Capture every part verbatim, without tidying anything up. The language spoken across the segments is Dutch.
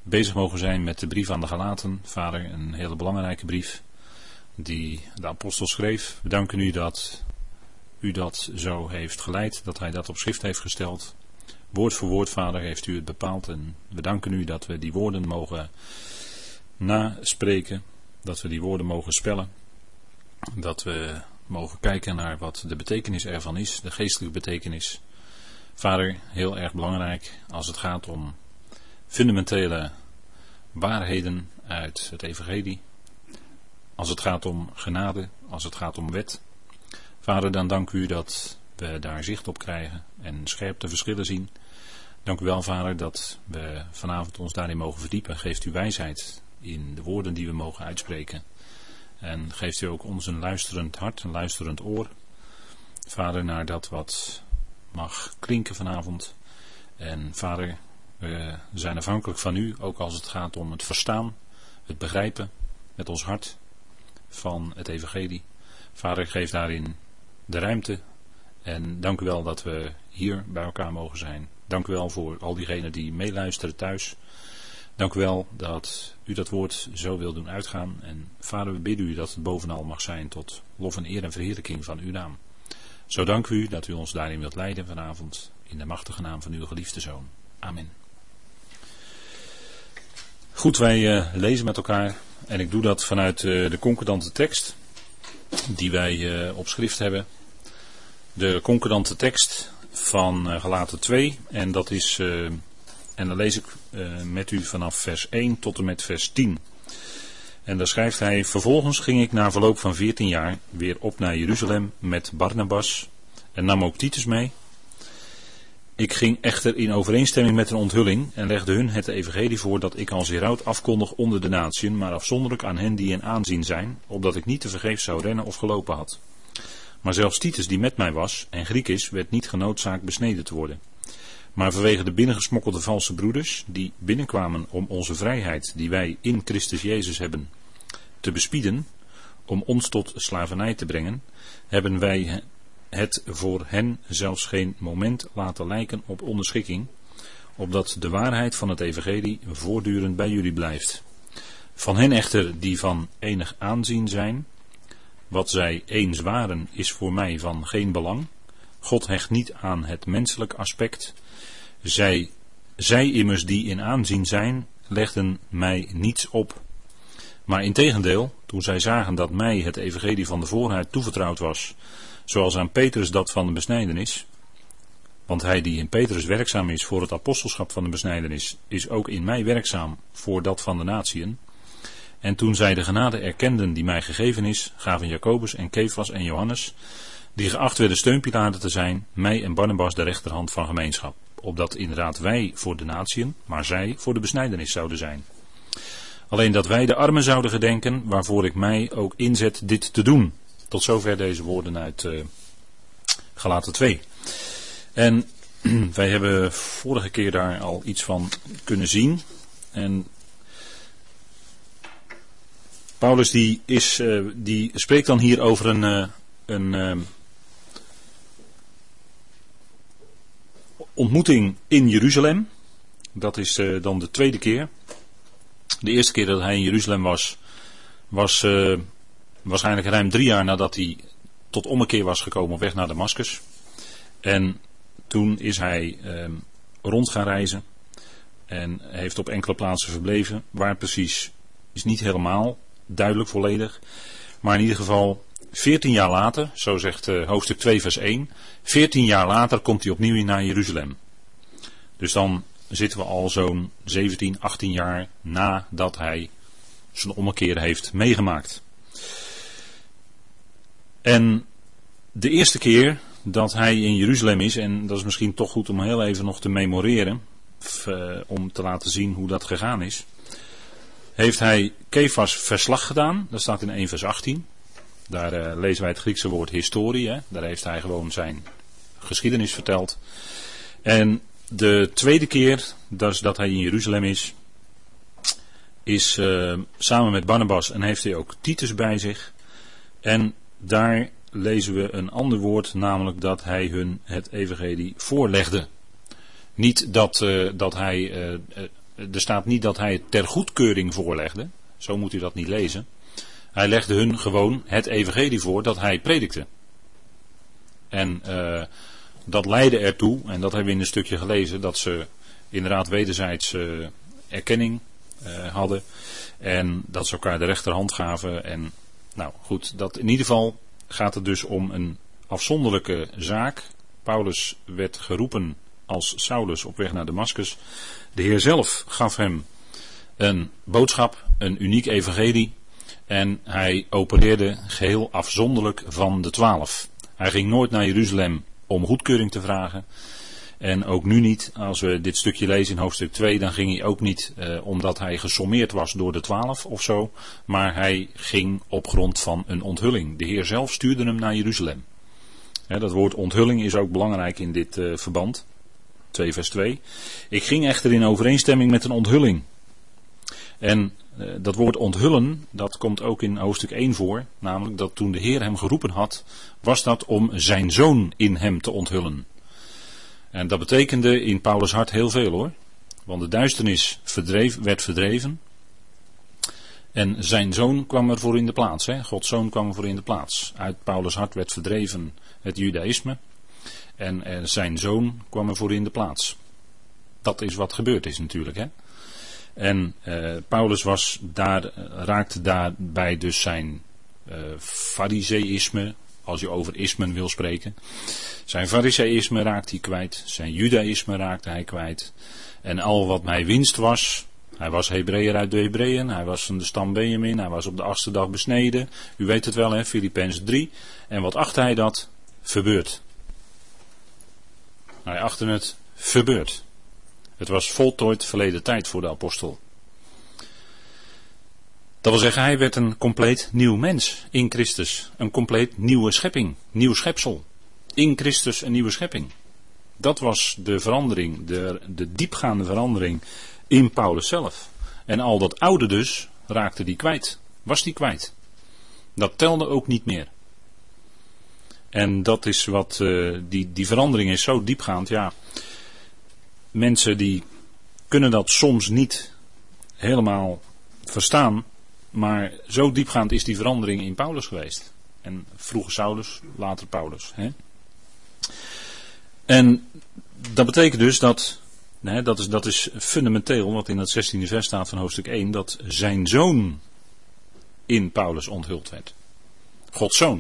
bezig mogen zijn met de brief aan de Galaten. Vader, een hele belangrijke brief die de apostel schreef. We danken u dat u dat zo heeft geleid, dat hij dat op schrift heeft gesteld. Woord voor woord, Vader, heeft u het bepaald. En we danken u dat we die woorden mogen naspreken, dat we die woorden mogen spellen. Dat we mogen kijken naar wat de betekenis ervan is, de geestelijke betekenis. Vader, heel erg belangrijk als het gaat om fundamentele waarheden uit het evangelie. Als het gaat om genade, als het gaat om wet. Vader, dan dank u dat we daar zicht op krijgen en scherp de verschillen zien. Dank u wel, Vader, dat we vanavond ons daarin mogen verdiepen. Geeft u wijsheid in de woorden die we mogen uitspreken. En geeft u ook ons een luisterend hart, een luisterend oor. Vader, naar dat wat mag klinken vanavond. En Vader, we zijn afhankelijk van u, ook als het gaat om het verstaan, het begrijpen met ons hart van het evangelie. Vader, geef daarin de ruimte. En dank u wel dat we hier bij elkaar mogen zijn. Dank u wel voor al diegenen die meeluisteren thuis. Dank u wel dat u dat woord zo wil doen uitgaan. En Vader, we bidden u dat het bovenal mag zijn tot lof en eer en verheerlijking van uw naam. Zo dank u dat u ons daarin wilt leiden vanavond. In de machtige naam van uw geliefde Zoon. Amen. Goed, wij uh, lezen met elkaar. En ik doe dat vanuit uh, de concordante tekst die wij uh, op schrift hebben. De concordante tekst van uh, Galaten twee. En dat is, uh, en dan lees ik uh, met u vanaf vers één tot en met vers tien. En daar schrijft hij: vervolgens ging ik na verloop van veertien jaar weer op naar Jeruzalem met Barnabas en nam ook Titus mee. Ik ging echter in overeenstemming met een onthulling en legde hun het evangelie voor dat ik als heraut afkondig onder de natieën, maar afzonderlijk aan hen die in aanzien zijn, opdat ik niet tevergeefs zou rennen of gelopen had. Maar zelfs Titus die met mij was en Griek is, werd niet genoodzaakt besneden te worden. Maar vanwege de binnengesmokkelde valse broeders, die binnenkwamen om onze vrijheid, die wij in Christus Jezus hebben, te bespieden, om ons tot slavernij te brengen, hebben wij het voor hen zelfs geen moment laten lijken op onderschikking, opdat de waarheid van het evangelie voortdurend bij jullie blijft. Van hen echter die van enig aanzien zijn, wat zij eens waren is voor mij van geen belang. God hecht niet aan het menselijk aspect. Zij, zij immers die in aanzien zijn, legden mij niets op. Maar integendeel, toen zij zagen dat mij het evangelie van de voorheid toevertrouwd was, zoals aan Petrus dat van de besnijdenis, want hij die in Petrus werkzaam is voor het apostelschap van de besnijdenis, is ook in mij werkzaam voor dat van de natieën. En toen zij de genade erkenden die mij gegeven is, gaven Jacobus en Kefas en Johannes, die geacht werden steunpilaren te zijn, mij en Barnabas de rechterhand van gemeenschap, opdat inderdaad wij voor de natieën, maar zij voor de besnijdenis zouden zijn. Alleen dat wij de armen zouden gedenken, waarvoor ik mij ook inzet dit te doen. Tot zover deze woorden uit uh, Galaten twee. En wij hebben vorige keer daar al iets van kunnen zien. En Paulus die, is, uh, die spreekt dan hier over een, uh, een uh, ontmoeting in Jeruzalem. Dat is uh, dan de tweede keer. De eerste keer dat hij in Jeruzalem was, was uh, waarschijnlijk ruim drie jaar nadat hij tot ommekeer was gekomen op weg naar Damascus. En toen is hij uh, rond gaan reizen en heeft op enkele plaatsen verbleven. Waar precies is niet helemaal duidelijk volledig. Maar in ieder geval veertien jaar later, zo zegt uh, hoofdstuk twee vers één. veertien jaar later komt hij opnieuw naar Jeruzalem. Dus dan zitten we al zo'n zeventien, achttien jaar nadat hij zijn ommekeer heeft meegemaakt. En de eerste keer dat hij in Jeruzalem is, en dat is misschien toch goed om heel even nog te memoreren, f, uh, om te laten zien hoe dat gegaan is, heeft hij Kefas verslag gedaan. Dat staat in één vers achttien. Daar uh, lezen wij het Griekse woord historie. Hè? Daar heeft hij gewoon zijn geschiedenis verteld. En de tweede keer dus dat hij in Jeruzalem is, is uh, samen met Barnabas en heeft hij ook Titus bij zich. En daar lezen we een ander woord, namelijk dat hij hun het evangelie voorlegde. Niet dat, uh, dat hij uh, er staat niet dat hij het ter goedkeuring voorlegde. Zo moet u dat niet lezen. Hij legde hun gewoon het evangelie voor dat hij predikte. En uh, dat leidde ertoe, en dat hebben we in een stukje gelezen, dat ze inderdaad wederzijds uh, erkenning uh, hadden. En dat ze elkaar de rechterhand gaven. En nou goed, dat in ieder geval gaat het dus om een afzonderlijke zaak. Paulus werd geroepen als Saulus op weg naar Damaskus. De Heer zelf gaf hem een boodschap, een uniek evangelie. En hij opereerde geheel afzonderlijk van de twaalf. Hij ging nooit naar Jeruzalem om goedkeuring te vragen. En ook nu niet, als we dit stukje lezen in hoofdstuk twee, dan ging hij ook niet eh, omdat hij gesommeerd was door de twaalf of zo. Maar hij ging op grond van een onthulling. De Heer zelf stuurde hem naar Jeruzalem. He, dat woord onthulling is ook belangrijk in dit uh, verband. twee vers twee. Ik ging echter in overeenstemming met een onthulling. En uh, dat woord onthullen, dat komt ook in hoofdstuk één voor. Namelijk dat toen de Heer hem geroepen had, was dat om zijn zoon in hem te onthullen. En dat betekende in Paulus' hart heel veel hoor. Want de duisternis verdreef, werd verdreven. En zijn zoon kwam er voor in de plaats. Hè? Gods zoon kwam er voor in de plaats. Uit Paulus' hart werd verdreven het judaïsme. En eh, zijn zoon kwam er voor in de plaats. Dat is wat gebeurd is natuurlijk. Hè? En eh, Paulus was daar, raakte daarbij dus zijn eh, fariseïsme. Als je over ismen wil spreken. Zijn fariseïsme raakte hij kwijt. Zijn judaïsme raakte hij kwijt. En al wat mij winst was. Hij was Hebreeër uit de Hebreeën. Hij was van de stam Benjamin. Hij was op de achtste dag besneden. U weet het wel, hè, Filippenzen drie. En wat achtte hij dat? Verbeurd. Hij achtte het verbeurd. Het was voltooid verleden tijd voor de apostel. Dat wil zeggen, hij werd een compleet nieuw mens in Christus. Een compleet nieuwe schepping. Nieuw schepsel. In Christus een nieuwe schepping. Dat was de verandering. De, de diepgaande verandering in Paulus zelf. En al dat oude dus raakte die kwijt. Was die kwijt. Dat telde ook niet meer. En dat is wat, uh, die, die verandering is zo diepgaand. Ja, mensen die kunnen dat soms niet helemaal verstaan. Maar zo diepgaand is die verandering in Paulus geweest. En vroeger Saulus, later Paulus. Hè? En dat betekent dus dat, hè, dat, is, dat is fundamenteel, wat in het zestiende vers staat van hoofdstuk één, dat zijn zoon in Paulus onthuld werd. Gods zoon.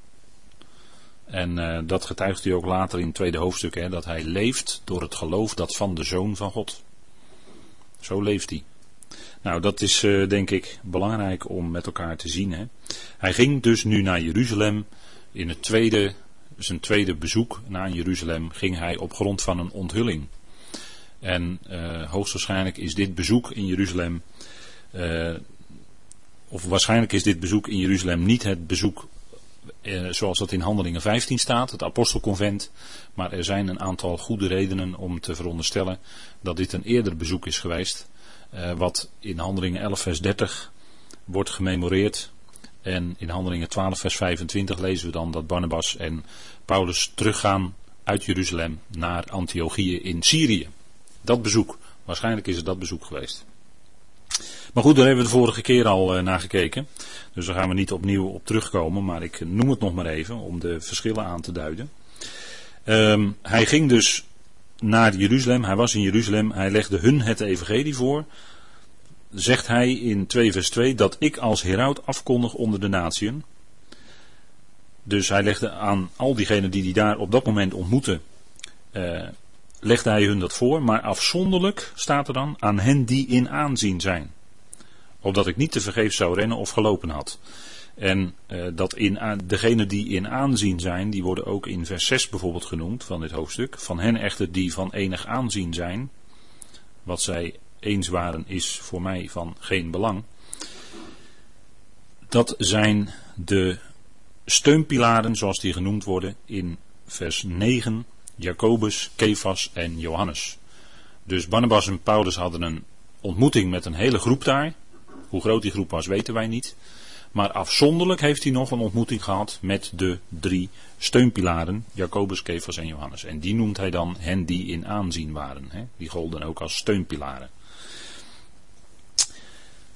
En uh, dat getuigt hij ook later in het tweede hoofdstuk, hè, dat hij leeft door het geloof dat van de Zoon van God. Zo leeft hij. Nou, dat is uh, denk ik belangrijk om met elkaar te zien. Hè. Hij ging dus nu naar Jeruzalem. In het tweede, zijn tweede bezoek naar Jeruzalem ging hij op grond van een onthulling. En uh, hoogstwaarschijnlijk is dit bezoek in Jeruzalem, uh, of waarschijnlijk is dit bezoek in Jeruzalem niet het bezoek uh, zoals dat in Handelingen vijftien staat, het apostelconvent. Maar er zijn een aantal goede redenen om te veronderstellen dat dit een eerder bezoek is geweest. Uh, wat in Handelingen elf vers dertig wordt gememoreerd. En in Handelingen twaalf vers vijfentwintig lezen we dan dat Barnabas en Paulus teruggaan uit Jeruzalem naar Antiochië in Syrië. Dat bezoek. Waarschijnlijk is het dat bezoek geweest. Maar goed, daar hebben we de vorige keer al uh, naar gekeken. Dus daar gaan we niet opnieuw op terugkomen. Maar ik noem het nog maar even om de verschillen aan te duiden. Um, hij ging dus naar Jeruzalem. Hij was in Jeruzalem. Hij legde hun het evangelie voor. Zegt hij in twee vers twee dat ik als heraut afkondig onder de natieën. Dus hij legde aan al diegenen die hij daar op dat moment ontmoette, uh, legde hij hun dat voor. Maar afzonderlijk staat er dan aan hen die in aanzien zijn. Opdat ik niet te vergeefs zou rennen of gelopen had. En uh, dat in a- degenen die in aanzien zijn, die worden ook in vers zes bijvoorbeeld genoemd van dit hoofdstuk. Van hen echter die van enig aanzien zijn, wat zij eens waren is voor mij van geen belang. Dat zijn de steunpilaren zoals die genoemd worden in vers negen. Jacobus, Kefas en Johannes. Dus Barnabas en Paulus hadden een ontmoeting met een hele groep daar. Hoe groot die groep was weten wij niet. Maar afzonderlijk heeft hij nog een ontmoeting gehad met de drie steunpilaren. Jacobus, Kefas en Johannes. En die noemt hij dan hen die in aanzien waren. Hè? Die golden ook als steunpilaren.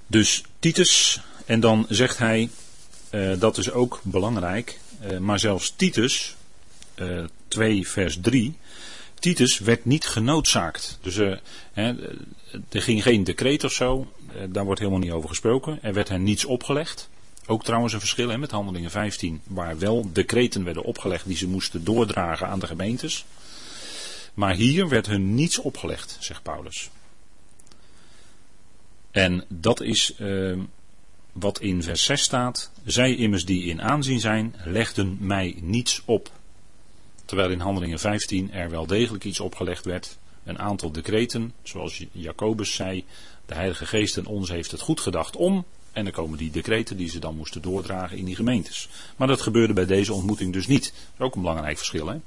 Dus Titus, en dan zegt hij, uh, dat is ook belangrijk, uh, maar zelfs Titus, uh, twee vers drie, Titus werd niet genoodzaakt. Dus uh, hè, er ging geen decreet of zo, uh, daar wordt helemaal niet over gesproken. Er werd hen niets opgelegd. Ook trouwens een verschil hè, met Handelingen vijftien, waar wel decreten werden opgelegd die ze moesten doordragen aan de gemeentes. Maar hier werd hun niets opgelegd, zegt Paulus. En dat is uh, wat in vers zes staat. Zij immers die in aanzien zijn, legden mij niets op. Terwijl in Handelingen vijftien er wel degelijk iets opgelegd werd. Een aantal decreten, zoals Jacobus zei. De Heilige Geest in ons heeft het goed gedacht om. En dan komen die decreten die ze dan moesten doordragen in die gemeentes. Maar dat gebeurde bij deze ontmoeting dus niet. Dat is ook een belangrijk verschil. Hè?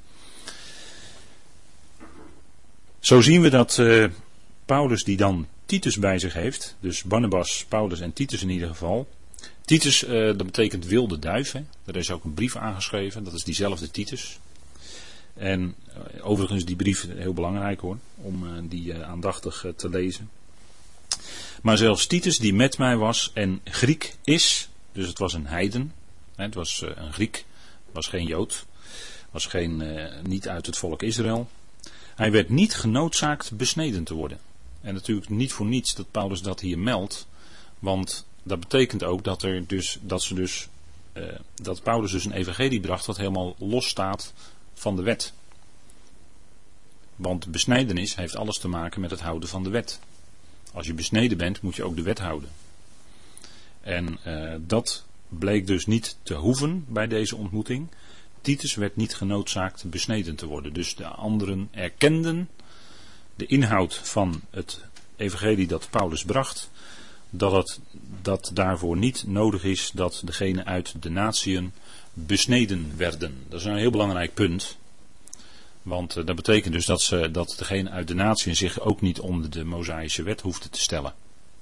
Zo zien we dat uh, Paulus die dan Titus bij zich heeft. Dus Barnabas, Paulus en Titus in ieder geval. Titus, uh, dat betekent wilde duif. Hè? Er is ook een brief aangeschreven. Dat is diezelfde Titus. En uh, overigens die brief heel belangrijk hoor. Om uh, die uh, aandachtig uh, te lezen. Maar zelfs Titus die met mij was en Griek is. Dus het was een heiden. Hè? Het was uh, een Griek. Was geen Jood. Was geen, uh, niet uit het volk Israël. Hij werd niet genoodzaakt besneden te worden. En natuurlijk niet voor niets dat Paulus dat hier meldt. Want dat betekent ook dat, er dus, dat, ze dus, uh, dat Paulus dus een evangelie bracht wat helemaal los staat van de wet. Want besnijdenis heeft alles te maken met het houden van de wet. Als je besneden bent moet je ook de wet houden. En uh, dat bleek dus niet te hoeven bij deze ontmoeting. Titus werd niet genoodzaakt besneden te worden. Dus de anderen erkenden de inhoud van het evangelie dat Paulus bracht. Dat het dat daarvoor niet nodig is dat degenen uit de natieën besneden werden. Dat is een heel belangrijk punt. Want uh, dat betekent dus dat, ze, dat degenen uit de natieën zich ook niet onder de Mosaïsche wet hoefden te stellen.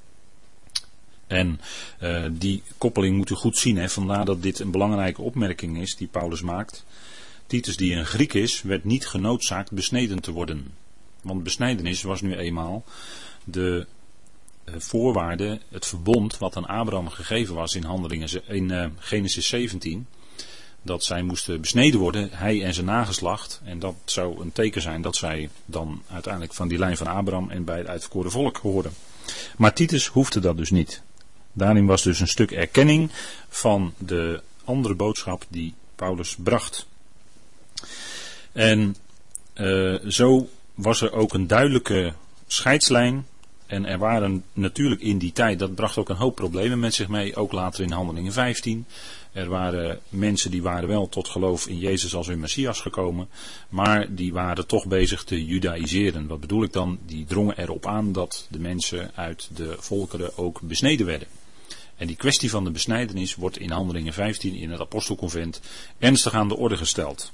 En uh, die koppeling moet u goed zien. Hè? Vandaar dat dit een belangrijke opmerking is die Paulus maakt. Titus die een Griek is, werd niet genoodzaakt besneden te worden. Want besnijdenis was nu eenmaal de uh, voorwaarde, het verbond wat aan Abraham gegeven was in, handelingen, in uh, Genesis zeventien. Dat zij moesten besneden worden, hij en zijn nageslacht. En dat zou een teken zijn dat zij dan uiteindelijk van die lijn van Abraham en bij het uitverkoren volk hoorden. Maar Titus hoefde dat dus niet. Daarin was dus een stuk erkenning van de andere boodschap die Paulus bracht. En uh, zo was er ook een duidelijke scheidslijn. En er waren natuurlijk in die tijd, dat bracht ook een hoop problemen met zich mee, ook later in Handelingen vijftien. Er waren mensen die waren wel tot geloof in Jezus als hun Messias gekomen, maar die waren toch bezig te judaïseren. Wat bedoel ik dan? Die drongen erop aan dat de mensen uit de volkeren ook besneden werden. En die kwestie van de besnijdenis wordt in Handelingen vijftien in het apostelconvent ernstig aan de orde gesteld.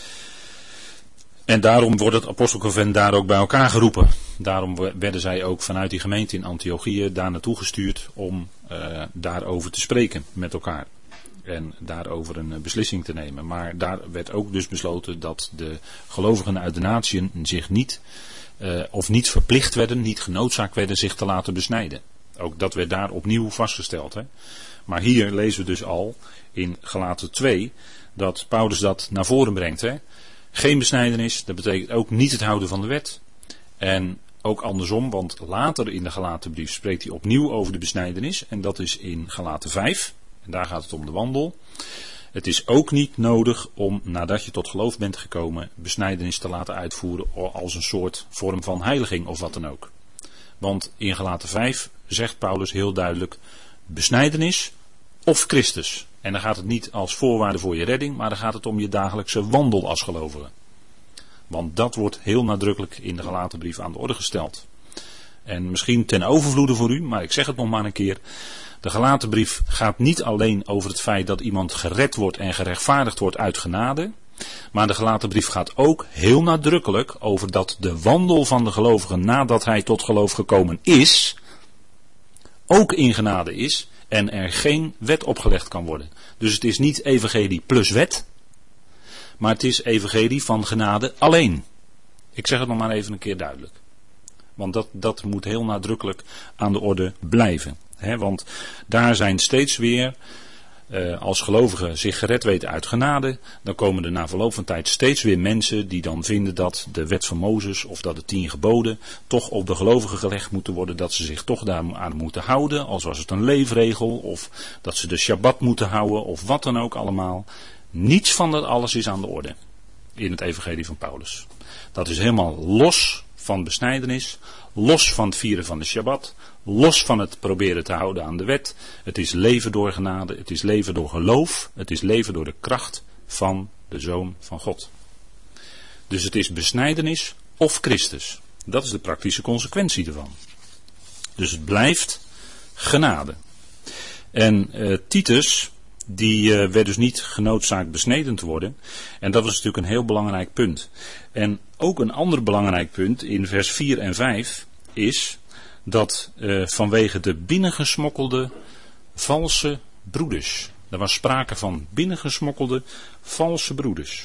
En daarom wordt het apostelconvent daar ook bij elkaar geroepen. Daarom werden zij ook vanuit die gemeente in Antiochië daar naartoe gestuurd om uh, daarover te spreken met elkaar. En daarover een beslissing te nemen. Maar daar werd ook dus besloten dat de gelovigen uit de natieën zich niet, uh, of niet verplicht werden, niet genoodzaakt werden zich te laten besnijden. Ook dat werd daar opnieuw vastgesteld. Hè. Maar hier lezen we dus al in Galaten twee dat Paulus dat naar voren brengt. Hè. Geen besnijdenis, dat betekent ook niet het houden van de wet. En ook andersom, want later in de Galatenbrief spreekt hij opnieuw over de besnijdenis. En dat is in Galaten vijf. En daar gaat het om de wandel. Het is ook niet nodig om, nadat je tot geloof bent gekomen, besnijdenis te laten uitvoeren als een soort vorm van heiliging of wat dan ook. Want in Galaten vijf zegt Paulus heel duidelijk, besnijdenis of Christus. En dan gaat het niet als voorwaarde voor je redding, maar dan gaat het om je dagelijkse wandel als gelovige. Want dat wordt heel nadrukkelijk in de Galatenbrief aan de orde gesteld. En misschien ten overvloede voor u, maar ik zeg het nog maar een keer. De Galatenbrief gaat niet alleen over het feit dat iemand gered wordt en gerechtvaardigd wordt uit genade. Maar de Galatenbrief gaat ook heel nadrukkelijk over dat de wandel van de gelovige nadat hij tot geloof gekomen is, ook in genade is en er geen wet opgelegd kan worden. Dus het is niet evangelie plus wet, maar het is evangelie van genade alleen. Ik zeg het nog maar even een keer duidelijk. Want dat, dat moet heel nadrukkelijk aan de orde blijven. He, want daar zijn steeds weer, uh, als gelovigen zich gered weten uit genade, dan komen er na verloop van tijd steeds weer mensen die dan vinden dat de wet van Mozes of dat de tien geboden toch op de gelovigen gelegd moeten worden, dat ze zich toch daar aan moeten houden, als was het een leefregel, of dat ze de Shabbat moeten houden, of wat dan ook allemaal. Niets van dat alles is aan de orde in het evangelie van Paulus. Dat is helemaal los van besnijdenis, los van het vieren van de Shabbat, los van het proberen te houden aan de wet. Het is leven door genade, het is leven door geloof, het is leven door de kracht van de Zoon van God. Dus het is besnijdenis of Christus. Dat is de praktische consequentie ervan. Dus het blijft genade. En uh, Titus, die uh, werd dus niet genoodzaakt besneden te worden. En dat was natuurlijk een heel belangrijk punt. En ook een ander belangrijk punt in vers vier en vijf is dat uh, vanwege de binnengesmokkelde valse broeders. Er was sprake van binnengesmokkelde valse broeders.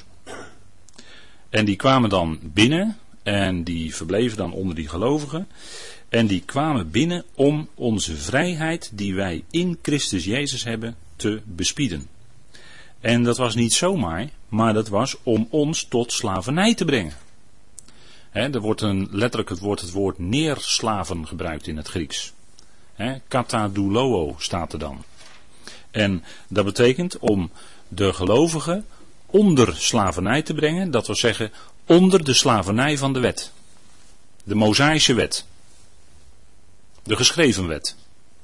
En die kwamen dan binnen en die verbleven dan onder die gelovigen. En die kwamen binnen om onze vrijheid die wij in Christus Jezus hebben te bespieden. En dat was niet zomaar, maar dat was om ons tot slavernij te brengen. He, er wordt een, letterlijk het woord, het woord neerslaven gebruikt in het Grieks. He, katadoulo staat er dan. En dat betekent om de gelovigen onder slavernij te brengen. Dat wil zeggen onder de slavernij van de wet. De Mosaïsche wet. De geschreven wet.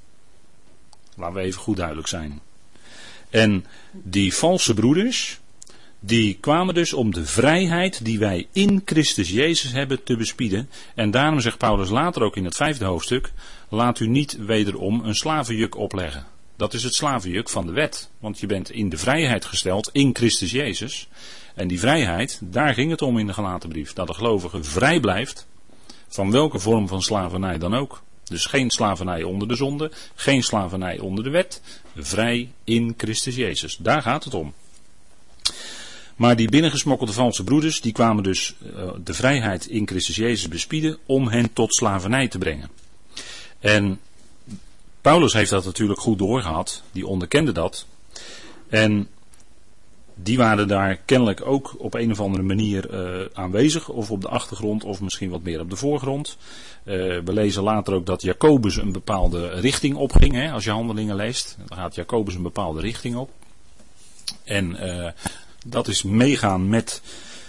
Laten we even goed duidelijk zijn. En die valse broeders, die kwamen dus om de vrijheid die wij in Christus Jezus hebben te bespieden. En daarom zegt Paulus later ook in het vijfde hoofdstuk, laat u niet wederom een slavenjuk opleggen. Dat is het slavenjuk van de wet. Want je bent in de vrijheid gesteld in Christus Jezus. En die vrijheid, daar ging het om in de Galatenbrief. Dat de gelovige vrij blijft van welke vorm van slavernij dan ook. Dus geen slavernij onder de zonde, geen slavernij onder de wet. Vrij in Christus Jezus. Daar gaat het om. Maar die binnengesmokkelde valse broeders, die kwamen dus uh, de vrijheid in Christus Jezus bespieden om hen tot slavernij te brengen. En Paulus heeft dat natuurlijk goed doorgehad, die onderkende dat. En die waren daar kennelijk ook op een of andere manier uh, aanwezig, of op de achtergrond, of misschien wat meer op de voorgrond. Uh, we lezen later ook dat Jacobus een bepaalde richting opging, hè, als je Handelingen leest. Dan gaat Jacobus een bepaalde richting op. En uh, dat is meegaan met...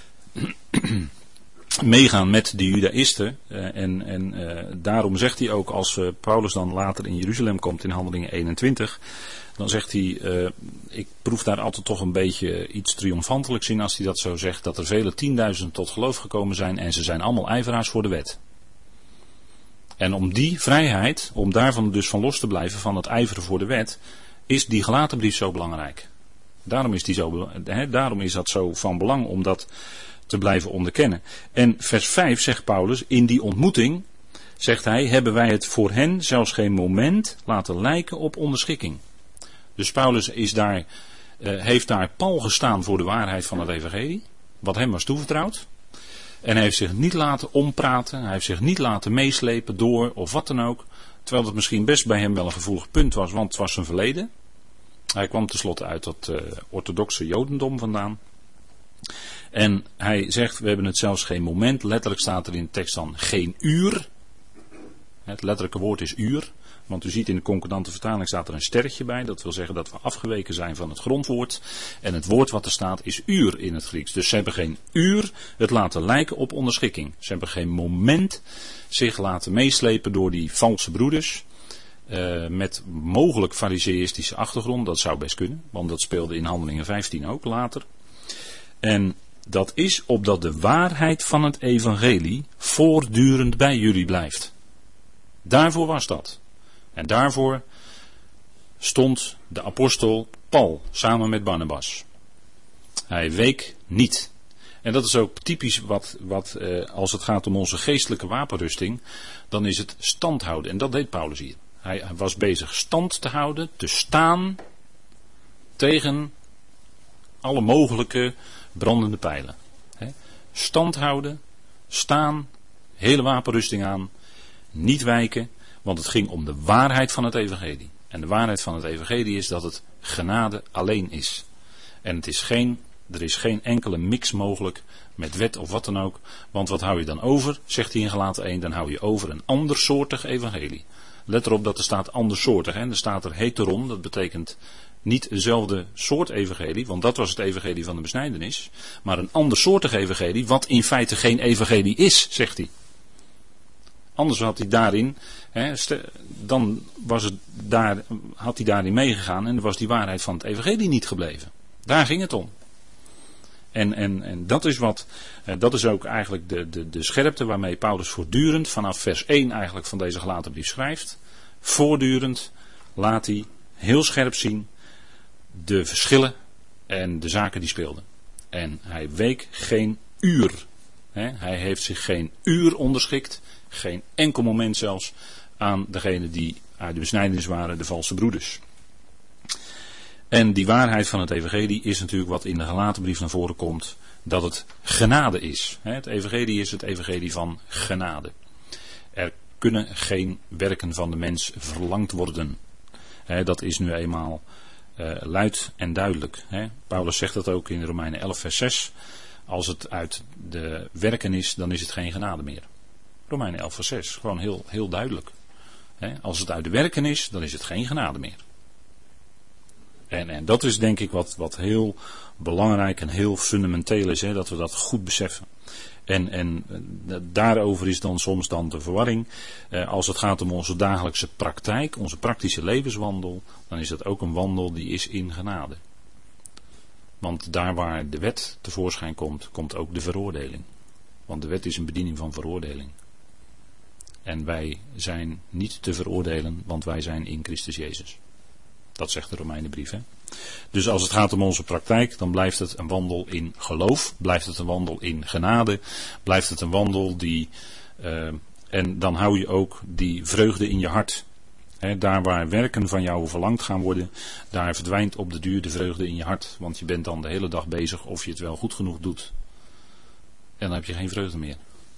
meegaan met de Judaïsten. Uh, en en uh, daarom zegt hij ook, als uh, Paulus dan later in Jeruzalem komt in Handelingen eenentwintig, dan zegt hij, uh, ik proef daar altijd toch een beetje iets triomfantelijks in als hij dat zo zegt, dat er vele tienduizenden tot geloof gekomen zijn en ze zijn allemaal ijveraars voor de wet. En om die vrijheid, om daarvan dus van los te blijven, van het ijveren voor de wet, is die Galatenbrief zo belangrijk. Daarom is, die zo, he, daarom is dat zo van belang om dat te blijven onderkennen. En vers vijf zegt Paulus, in die ontmoeting, zegt hij, hebben wij het voor hen zelfs geen moment laten lijken op onderschikking. Dus Paulus is daar, uh, heeft daar pal gestaan voor de waarheid van het evangelie, wat hem was toevertrouwd. En hij heeft zich niet laten ompraten, hij heeft zich niet laten meeslepen door of wat dan ook. Terwijl het misschien best bij hem wel een gevoelig punt was, want het was zijn verleden. Hij kwam tenslotte uit dat uh, orthodoxe jodendom vandaan. En hij zegt, we hebben het zelfs geen moment, letterlijk staat er in de tekst dan geen uur. Het letterlijke woord is uur, want u ziet in de concordante vertaling staat er een sterretje bij. Dat wil zeggen dat we afgeweken zijn van het grondwoord. En het woord wat er staat is uur in het Grieks. Dus ze hebben geen uur het laten lijken op onderschikking. Ze hebben geen moment zich laten meeslepen door die valse broeders. Uh, met mogelijk fariseïstische achtergrond, dat zou best kunnen. Want dat speelde in Handelingen vijftien ook later. En dat is opdat de waarheid van het evangelie voortdurend bij jullie blijft. Daarvoor was dat. En daarvoor stond de apostel Paul samen met Barnabas. Hij week niet. En dat is ook typisch wat, wat eh, als het gaat om onze geestelijke wapenrusting, dan is het stand houden. En dat deed Paulus hier. Hij was bezig stand te houden, te staan tegen alle mogelijke brandende pijlen. He. Stand houden, staan, hele wapenrusting aan, niet wijken, Want het ging om de waarheid van het evangelie. En de waarheid van het evangelie is dat het genade alleen is. En het is geen, er is geen enkele mix mogelijk met wet of wat dan ook. Want wat hou je dan over, zegt hij in Galaten één, dan hou je over een andersoortig evangelie. Let erop dat er staat andersoortig. Hè? Er staat er heteron, dat betekent niet dezelfde soort evangelie, want dat was het evangelie van de besnijdenis. Maar een andersoortig evangelie, wat in feite geen evangelie is, zegt hij. Anders had hij daarin, hè, dan was het daar, had hij daarin meegegaan en dan was die waarheid van het evangelie niet gebleven. Daar ging het om. En, en, en dat is wat, dat is ook eigenlijk de, de, de scherpte waarmee Paulus voortdurend vanaf vers één eigenlijk van deze Galatenbrief schrijft. Voortdurend laat hij heel scherp zien de verschillen en de zaken die speelden. En hij week geen uur. Hè? Hij heeft zich geen uur onderschikt, geen enkel moment zelfs, aan degenen die uit de besnijdenis waren, de valse broeders. En die waarheid van het evangelie is natuurlijk wat in de Galatenbrief naar voren komt, dat het genade is. Het evangelie is het evangelie van genade. Er kunnen geen werken van de mens verlangd worden. Dat is nu eenmaal uh, luid en duidelijk. Paulus zegt dat ook in Romeinen elf vers zes. Als het uit de werken is, dan is het geen genade meer. Romeinen elf vers zes, gewoon heel, heel duidelijk. Als het uit de werken is, dan is het geen genade meer. En, en dat is denk ik wat, wat heel belangrijk en heel fundamenteel is, hè, dat we dat goed beseffen. En, en daarover is dan soms dan de verwarring. Eh, als het gaat om onze dagelijkse praktijk, onze praktische levenswandel, dan is dat ook een wandel die is in genade. Want daar waar de wet tevoorschijn komt, komt ook de veroordeling. Want de wet is een bediening van veroordeling. En wij zijn niet te veroordelen, want wij zijn in Christus Jezus. Dat zegt de Romeinenbrief. Hè? Dus als het gaat om onze praktijk, dan blijft het een wandel in geloof. Blijft het een wandel in genade. Blijft het een wandel die... Uh, en dan hou je ook die vreugde in je hart. He, daar waar werken van jou verlangd gaan worden, daar verdwijnt op de duur de vreugde in je hart. Want je bent dan de hele dag bezig of je het wel goed genoeg doet. En dan heb je geen vreugde meer.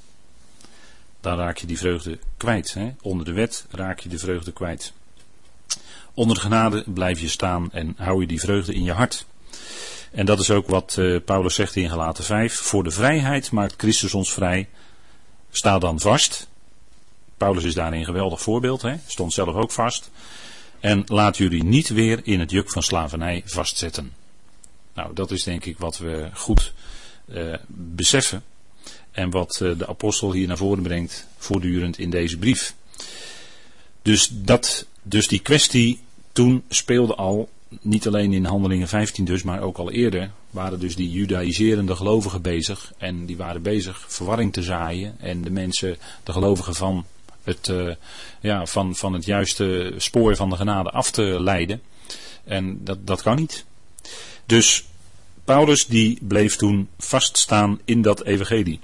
Dan raak je die vreugde kwijt. He. Onder de wet raak je de vreugde kwijt. Onder de genade blijf je staan en hou je die vreugde in je hart. En dat is ook wat uh, Paulus zegt in Galaten vijf. Voor de vrijheid maakt Christus ons vrij. Sta dan vast. Paulus is daarin een geweldig voorbeeld. Hè? Stond zelf ook vast. En laat jullie niet weer in het juk van slavernij vastzetten. Nou, dat is denk ik wat we goed uh, beseffen. En wat uh, de apostel hier naar voren brengt voortdurend in deze brief. Dus, dat, dus die kwestie toen speelde al, niet alleen in Handelingen vijftien dus, maar ook al eerder, waren dus die judaïserende gelovigen bezig. En die waren bezig verwarring te zaaien en de mensen, de gelovigen van het, uh, ja, van, van het juiste spoor van de genade af te leiden. En dat, dat kan niet. Dus Paulus die bleef toen vaststaan in dat evangelie.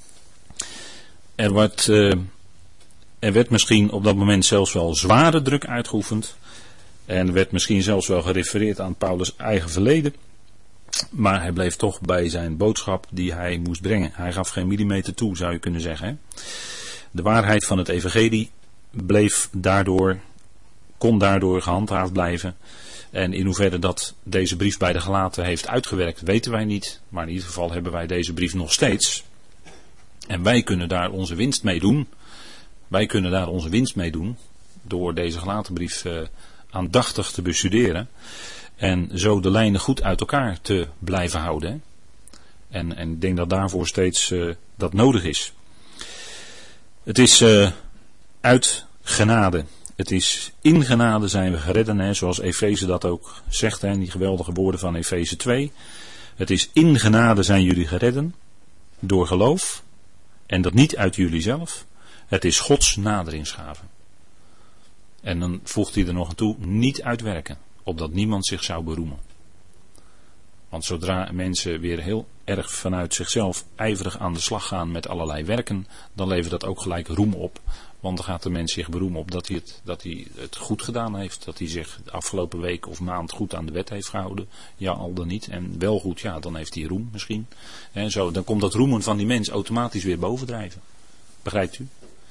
Er werd... Uh, Er werd misschien op dat moment zelfs wel zware druk uitgeoefend. En werd misschien zelfs wel gerefereerd aan Paulus' eigen verleden. Maar hij bleef toch bij zijn boodschap die hij moest brengen. Hij gaf geen millimeter toe, zou je kunnen zeggen. Hè? De waarheid van het evangelie bleef daardoor, kon daardoor gehandhaafd blijven. En in hoeverre dat deze brief bij de Galaten heeft uitgewerkt, weten wij niet. Maar in ieder geval hebben wij deze brief nog steeds. En wij kunnen daar onze winst mee doen. Wij kunnen daar onze winst mee doen door deze Galatenbrief uh, aandachtig te bestuderen en zo de lijnen goed uit elkaar te blijven houden. Hè? En, en ik denk dat daarvoor steeds uh, dat nodig is. Het is uh, uit genade. Het is in genade zijn we geredden, hè, zoals Efeze dat ook zegt, hè, in die geweldige woorden van Efeze twee. Het is in genade zijn jullie geredden door geloof en dat niet uit jullie zelf. Het is Gods naderingsgave. En dan voegt hij er nog aan toe, niet uitwerken, opdat niemand zich zou beroemen. Want zodra mensen weer heel erg vanuit zichzelf ijverig aan de slag gaan met allerlei werken, dan levert dat ook gelijk roem op. Want dan gaat de mens zich beroemen op dat hij het, dat hij het goed gedaan heeft. Dat hij zich de afgelopen week of maand goed aan de wet heeft gehouden. Ja, al dan niet. En wel goed, ja, dan heeft hij roem misschien. En zo, dan komt dat roemen van die mens automatisch weer bovendrijven. Begrijpt u?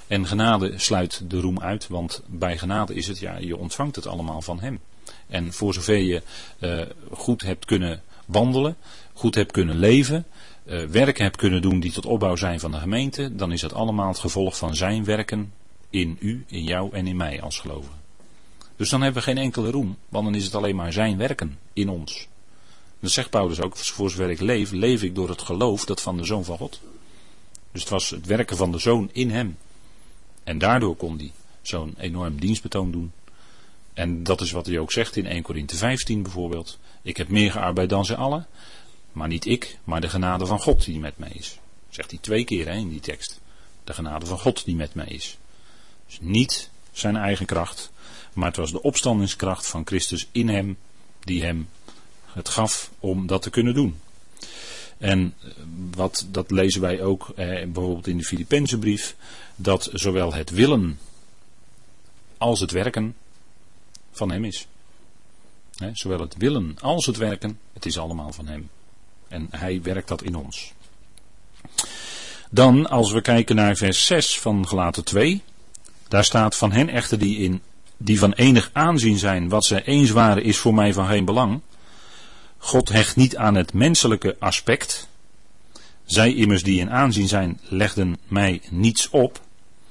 En genade sluit de roem uit, want bij genade is het, ja, je ontvangt het allemaal van hem. En voor zover je uh, goed hebt kunnen wandelen, goed hebt kunnen leven, uh, werken hebt kunnen doen die tot opbouw zijn van de gemeente, dan is dat allemaal het gevolg van zijn werken in u, in jou en in mij als gelovigen. Dus dan hebben we geen enkele roem, want dan is het alleen maar zijn werken in ons. Dat zegt Paulus ook, voor zover ik leef, leef ik door het geloof dat van de Zoon van God. Dus het was het werken van de Zoon in hem. En daardoor kon hij zo'n enorm dienstbetoon doen. En dat is wat hij ook zegt in Eerste Korinthe vijftien bijvoorbeeld. Ik heb meer gearbeid dan zij allen, maar niet ik, maar de genade van God die met mij is. Zegt hij twee keer hè, in die tekst. De genade van God die met mij is. Dus niet zijn eigen kracht, maar het was de opstandingskracht van Christus in hem, die hem het gaf om dat te kunnen doen. En wat, dat lezen wij ook eh, bijvoorbeeld in de Filippenzenbrief, dat zowel het willen als het werken van hem is. He, zowel het willen als het werken, het is allemaal van hem. En hij werkt dat in ons. Dan, als we kijken naar vers zes van Galaten twee, daar staat van hen echter die, in, die van enig aanzien zijn, wat zij eens waren is voor mij van geen belang. God hecht niet aan het menselijke aspect. Zij immers die in aanzien zijn, legden mij niets op.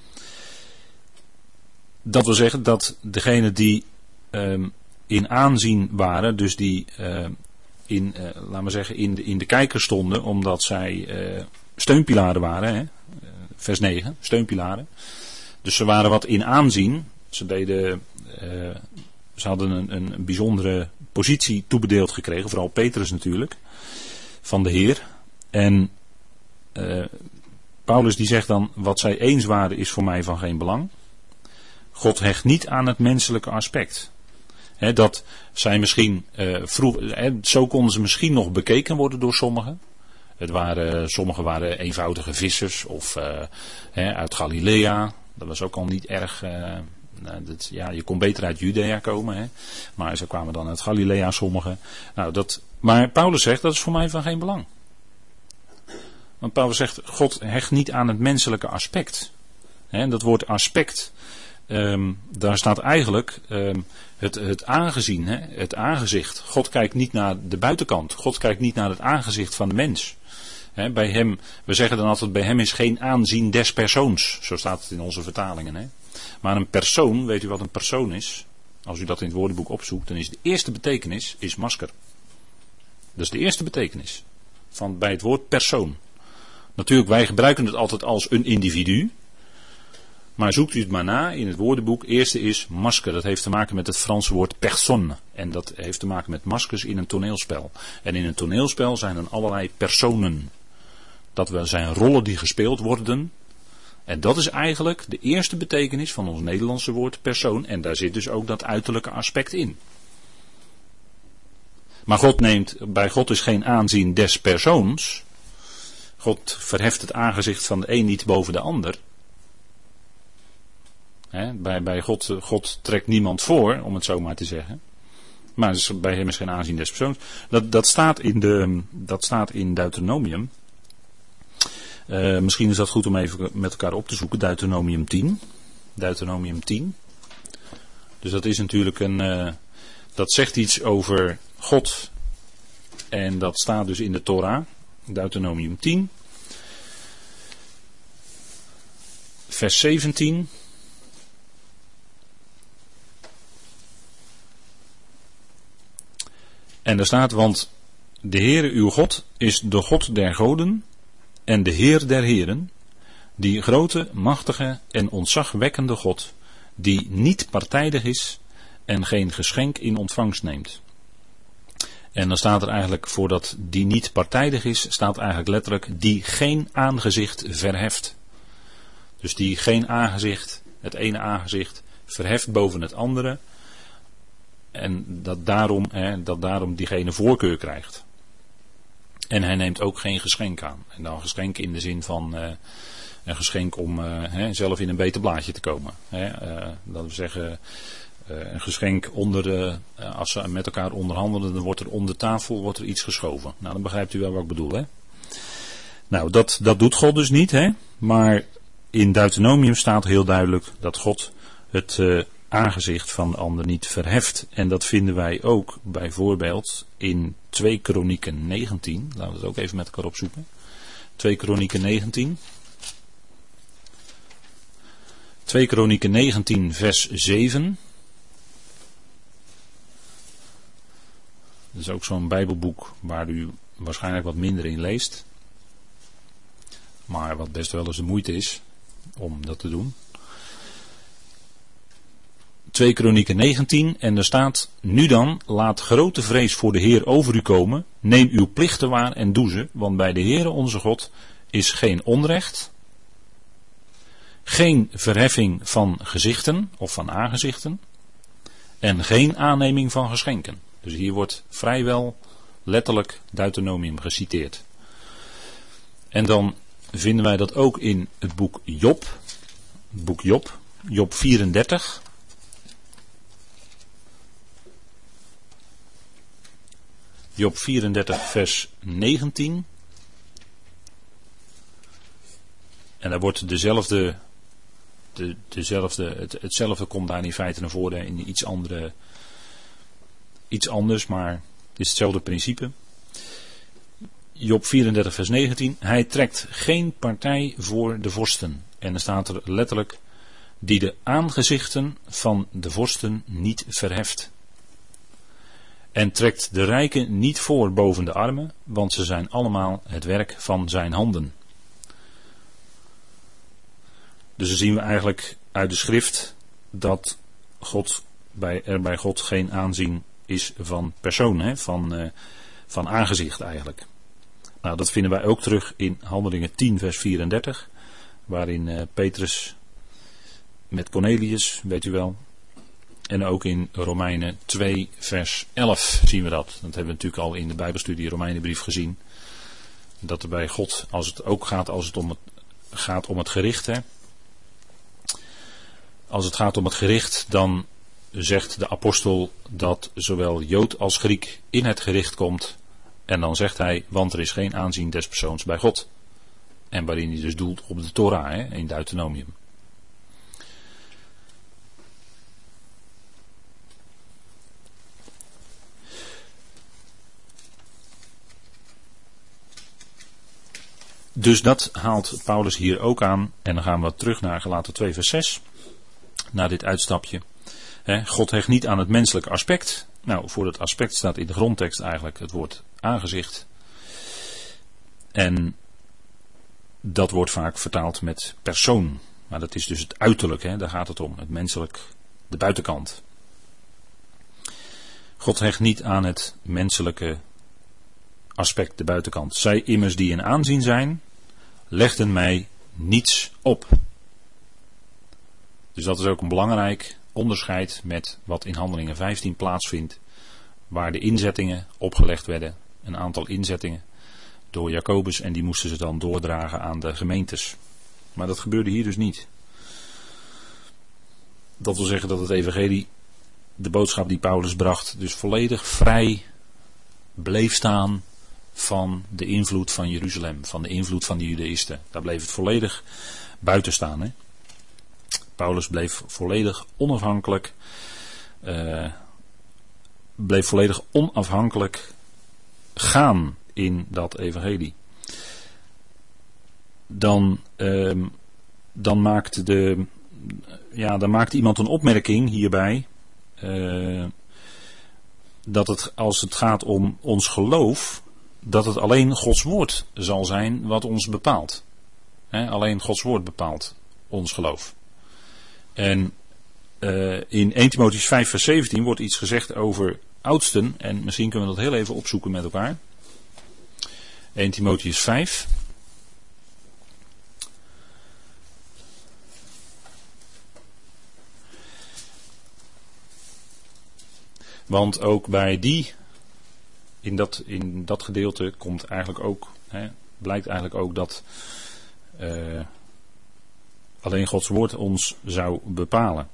Dat wil zeggen dat degenen die um, in aanzien waren, dus die uh, in, uh, laten we zeggen, in de, in de kijker stonden, omdat zij uh, steunpilaren waren, hè? vers negen, steunpilaren. Dus ze waren wat in aanzien. Ze deden, uh, ze hadden een, een bijzondere positie toebedeeld gekregen, vooral Petrus natuurlijk, van de Heer. En uh, Paulus die zegt dan, wat zij eens waren is voor mij van geen belang. God hecht niet aan het menselijke aspect. He, dat zij misschien, uh, vroeg, he, zo konden ze misschien nog bekeken worden door sommigen. Het waren, sommigen waren eenvoudige vissers of uh, he, uit Galilea. Dat was ook al niet erg. Uh, nou, dat, ja, je kon beter uit Judea komen, hè? Maar ze kwamen dan uit Galilea sommigen. Nou, dat, maar Paulus zegt dat is voor mij van geen belang. Want Paulus zegt, God hecht niet aan het menselijke aspect. He, dat woord aspect, um, daar staat eigenlijk um, het, het aangezien, hè? Het aangezicht. God kijkt niet naar de buitenkant. God kijkt niet naar het aangezicht van de mens. He, bij hem, we zeggen dan altijd, bij hem is geen aanzien des persoons. Zo staat het in onze vertalingen. Hè? Maar een persoon, weet u wat een persoon is? Als u dat in het woordenboek opzoekt, dan is de eerste betekenis is masker. Dat is de eerste betekenis van bij het woord persoon. Natuurlijk, wij gebruiken het altijd als een individu. Maar zoekt u het maar na in het woordenboek. Eerste is masker. Dat heeft te maken met het Franse woord personne. En dat heeft te maken met maskers in een toneelspel. En in een toneelspel zijn er allerlei personen. Dat zijn rollen die gespeeld worden. En dat is eigenlijk de eerste betekenis van ons Nederlandse woord persoon. En daar zit dus ook dat uiterlijke aspect in. Maar God neemt, bij God is geen aanzien des persoons. God verheft het aangezicht van de een niet boven de ander. He, bij, bij God, God trekt niemand voor, om het zo maar te zeggen. Maar bij hem is geen aanzien des persoons. Dat, dat, staat, in de, dat staat in Deuteronomium. Uh, misschien is dat goed om even met elkaar op te zoeken. Deuteronomium tien. Deuteronomium tien. Dus dat is natuurlijk een... Uh, dat zegt iets over God. En dat staat dus in de Torah. Deuteronomium tien. Vers zeventien. En daar staat, want de Heere uw God is de God der goden en de Heer der heren, die grote, machtige en ontzagwekkende God, die niet partijdig is en geen geschenk in ontvangst neemt. En dan staat er eigenlijk voor dat die niet partijdig is, staat eigenlijk letterlijk die geen aangezicht verheft. Dus die geen aangezicht, het ene aangezicht, verheft boven het andere. En dat daarom, hè, dat daarom diegene voorkeur krijgt. En hij neemt ook geen geschenk aan. En dan geschenk in de zin van uh, een geschenk om uh, hè, zelf in een beter blaadje te komen. Hè, uh, dat we zeggen, uh, een geschenk onder de, uh, als ze met elkaar onderhandelen, dan wordt er om de tafel wordt er iets geschoven. Nou, dan begrijpt u wel wat ik bedoel, hè. Nou, dat, dat doet God dus niet, hè. Maar in Deuteronomium staat heel duidelijk dat God het uh, aangezicht van de ander niet verheft. En dat vinden wij ook bijvoorbeeld in twee Kronieken negentien. Laten we het ook even met elkaar opzoeken. twee Kronieken negentien. twee Kronieken negentien vers zeven. Dat is ook zo'n Bijbelboek waar u waarschijnlijk wat minder in leest. Maar wat best wel eens de moeite is om dat te doen. twee Kronieken negentien en er staat: nu dan, laat grote vrees voor de Heer over u komen. Neem uw plichten waar en doe ze, want bij de Heere onze God is geen onrecht. Geen verheffing van gezichten of van aangezichten. En geen aanneming van geschenken. Dus hier wordt vrijwel letterlijk Deuteronomium geciteerd. En dan vinden wij dat ook in het boek Job. Het boek Job, Job vierendertig. Job vierendertig vers negentien. En daar wordt dezelfde, de, dezelfde het, hetzelfde komt daar in feite naar voren in iets andere, iets anders, maar het is hetzelfde principe. Job vierendertig vers negentien. Hij trekt geen partij voor de vorsten. En dan staat er letterlijk: die de aangezichten van de vorsten niet verheft. En trekt de rijken niet voor boven de armen, want ze zijn allemaal het werk van zijn handen. Dus dan zien we eigenlijk uit de schrift dat God, bij, er bij God geen aanzien is van persoon, hè, van, uh, van aangezicht eigenlijk. Nou, dat vinden wij ook terug in Handelingen tien vers vierendertig, waarin uh, Petrus met Cornelius, weet u wel. En ook in Romeinen twee vers elf zien we dat. Dat hebben we natuurlijk al in de Bijbelstudie Romeinenbrief gezien. Dat er bij God, als het ook gaat, als het om het gaat om het gericht, hè. Als het gaat om het gericht, dan zegt de apostel dat zowel Jood als Griek in het gericht komt. En dan zegt hij, want er is geen aanzien des persoons bij God. En waarin hij dus doelt op de Torah, hè, in Deuteronomium. Dus dat haalt Paulus hier ook aan. En dan gaan we terug naar Galaten twee vers zes. Na dit uitstapje. He, God hecht niet aan het menselijke aspect. Nou, voor dat aspect staat in de grondtekst eigenlijk het woord aangezicht. En dat wordt vaak vertaald met persoon. Maar dat is dus het uiterlijk, he, daar gaat het om. Het menselijk, de buitenkant. God hecht niet aan het menselijke aspect, de buitenkant. Zij immers die in aanzien zijn, legden mij niets op. Dus dat is ook een belangrijk onderscheid met wat in Handelingen vijftien plaatsvindt, waar de inzettingen opgelegd werden, een aantal inzettingen door Jacobus, en die moesten ze dan doordragen aan de gemeentes. Maar dat gebeurde hier dus niet. Dat wil zeggen dat het evangelie, de boodschap die Paulus bracht, dus volledig vrij bleef staan van de invloed van Jeruzalem, van de invloed van de Judaïsten. Daar bleef het volledig buiten staan, hè. Paulus bleef volledig onafhankelijk, uh, bleef volledig onafhankelijk gaan in dat evangelie. Dan, uh, dan maakt de, ja, dan maakt iemand een opmerking hierbij, uh, dat het, als het gaat om ons geloof, dat het alleen Gods woord zal zijn wat ons bepaalt. He, alleen Gods woord bepaalt ons geloof. En uh, in eerste Timotheüs vijf vers zeventien wordt iets gezegd over oudsten. En misschien kunnen we dat heel even opzoeken met elkaar. eerste Timotheüs vijf. Want ook bij die, in dat, in dat gedeelte komt eigenlijk ook, hè, blijkt eigenlijk ook dat uh, alleen Gods woord ons zou bepalen.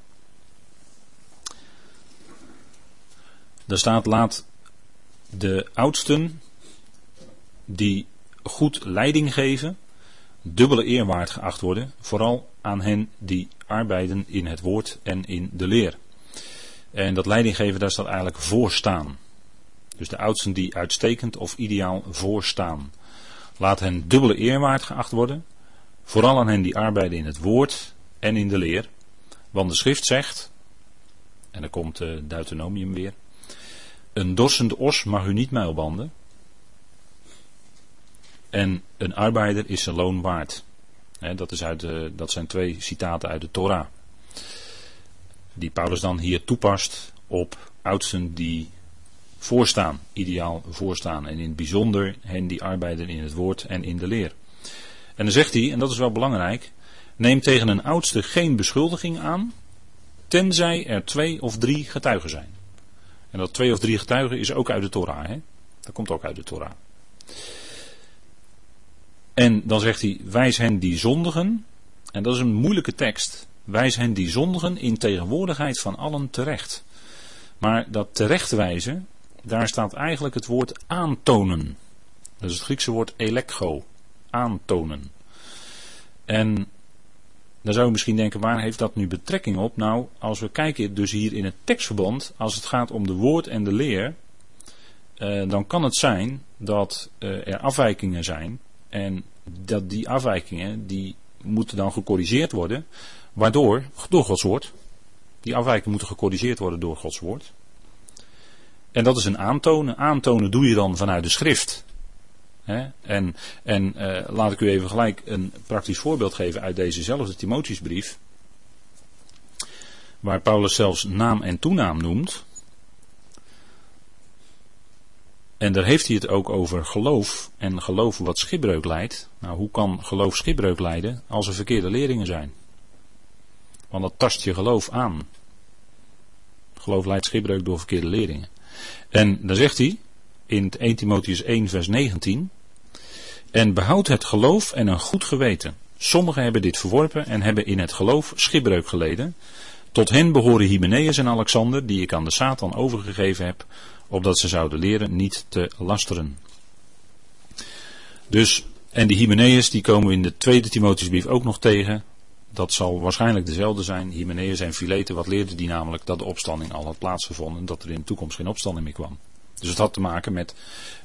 Daar staat: laat de oudsten die goed leiding geven, dubbele eer waard geacht worden, vooral aan hen die arbeiden in het woord en in de leer. En dat leidinggeven, daar staat eigenlijk voorstaan. Dus de oudsten die uitstekend of ideaal voorstaan. Laat hen dubbele eer waard geacht worden, vooral aan hen die arbeiden in het woord en in de leer. Want de schrift zegt, en dan komt uh, Deuteronomium weer, een dorsende os mag u niet muilbanden. En een arbeider is zijn loon waard. He, dat, is uit de, dat zijn twee citaten uit de Torah. Die Paulus dan hier toepast op oudsten die voorstaan, ideaal voorstaan. En in het bijzonder hen die arbeiden in het woord en in de leer. En dan zegt hij, en dat is wel belangrijk, neem tegen een oudste geen beschuldiging aan, tenzij er twee of drie getuigen zijn. En dat twee of drie getuigen is ook uit de Torah. Hè? Dat komt ook uit de Torah. En dan zegt hij, wijs hen die zondigen, en dat is een moeilijke tekst, wijs hen die zondigen in tegenwoordigheid van allen terecht. Maar dat terechtwijzen, daar staat eigenlijk het woord aantonen. Dat is het Griekse woord elekgo, aantonen. En dan zou je misschien denken, waar heeft dat nu betrekking op? Nou, als we kijken dus hier in het tekstverband, als het gaat om de woord en de leer, eh, dan kan het zijn dat eh, er afwijkingen zijn. En dat die afwijkingen, die moeten dan gecorrigeerd worden, waardoor, door Gods woord, die afwijkingen moeten gecorrigeerd worden door Gods woord. En dat is een aantonen. Aantonen doe je dan vanuit de schrift. He? En, en uh, laat ik u even gelijk een praktisch voorbeeld geven uit dezezelfde Timotheusbrief, waar Paulus zelfs naam en toenaam noemt. En daar heeft hij het ook over geloof en geloof wat schipbreuk leidt. Nou, hoe kan geloof schipbreuk leiden als er verkeerde leringen zijn? Want dat tast je geloof aan. Geloof leidt schipbreuk door verkeerde leringen. En dan zegt hij in eerste Timotheus één vers negentien. En behoud het geloof en een goed geweten. Sommigen hebben dit verworpen en hebben in het geloof schipbreuk geleden. Tot hen behoren Hymenaeus en Alexander, die ik aan de Satan overgegeven heb, opdat ze zouden leren niet te lasteren. Dus, en die Hymenaeus, die komen we in de tweede Timotheusbrief ook nog tegen. Dat zal waarschijnlijk dezelfde zijn. Hymenaeus en Filete, wat leerden die namelijk? Dat de opstanding al had plaatsgevonden en dat er in de toekomst geen opstanding meer kwam. Dus het had te maken met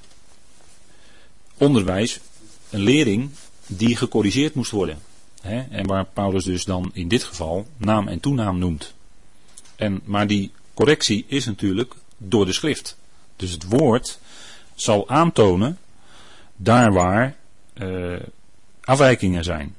onderwijs, een lering die gecorrigeerd moest worden. Hè? En waar Paulus dus dan in dit geval naam en toenaam noemt. En, maar die correctie is natuurlijk door de schrift. Dus het woord zal aantonen daar waar uh, afwijkingen zijn.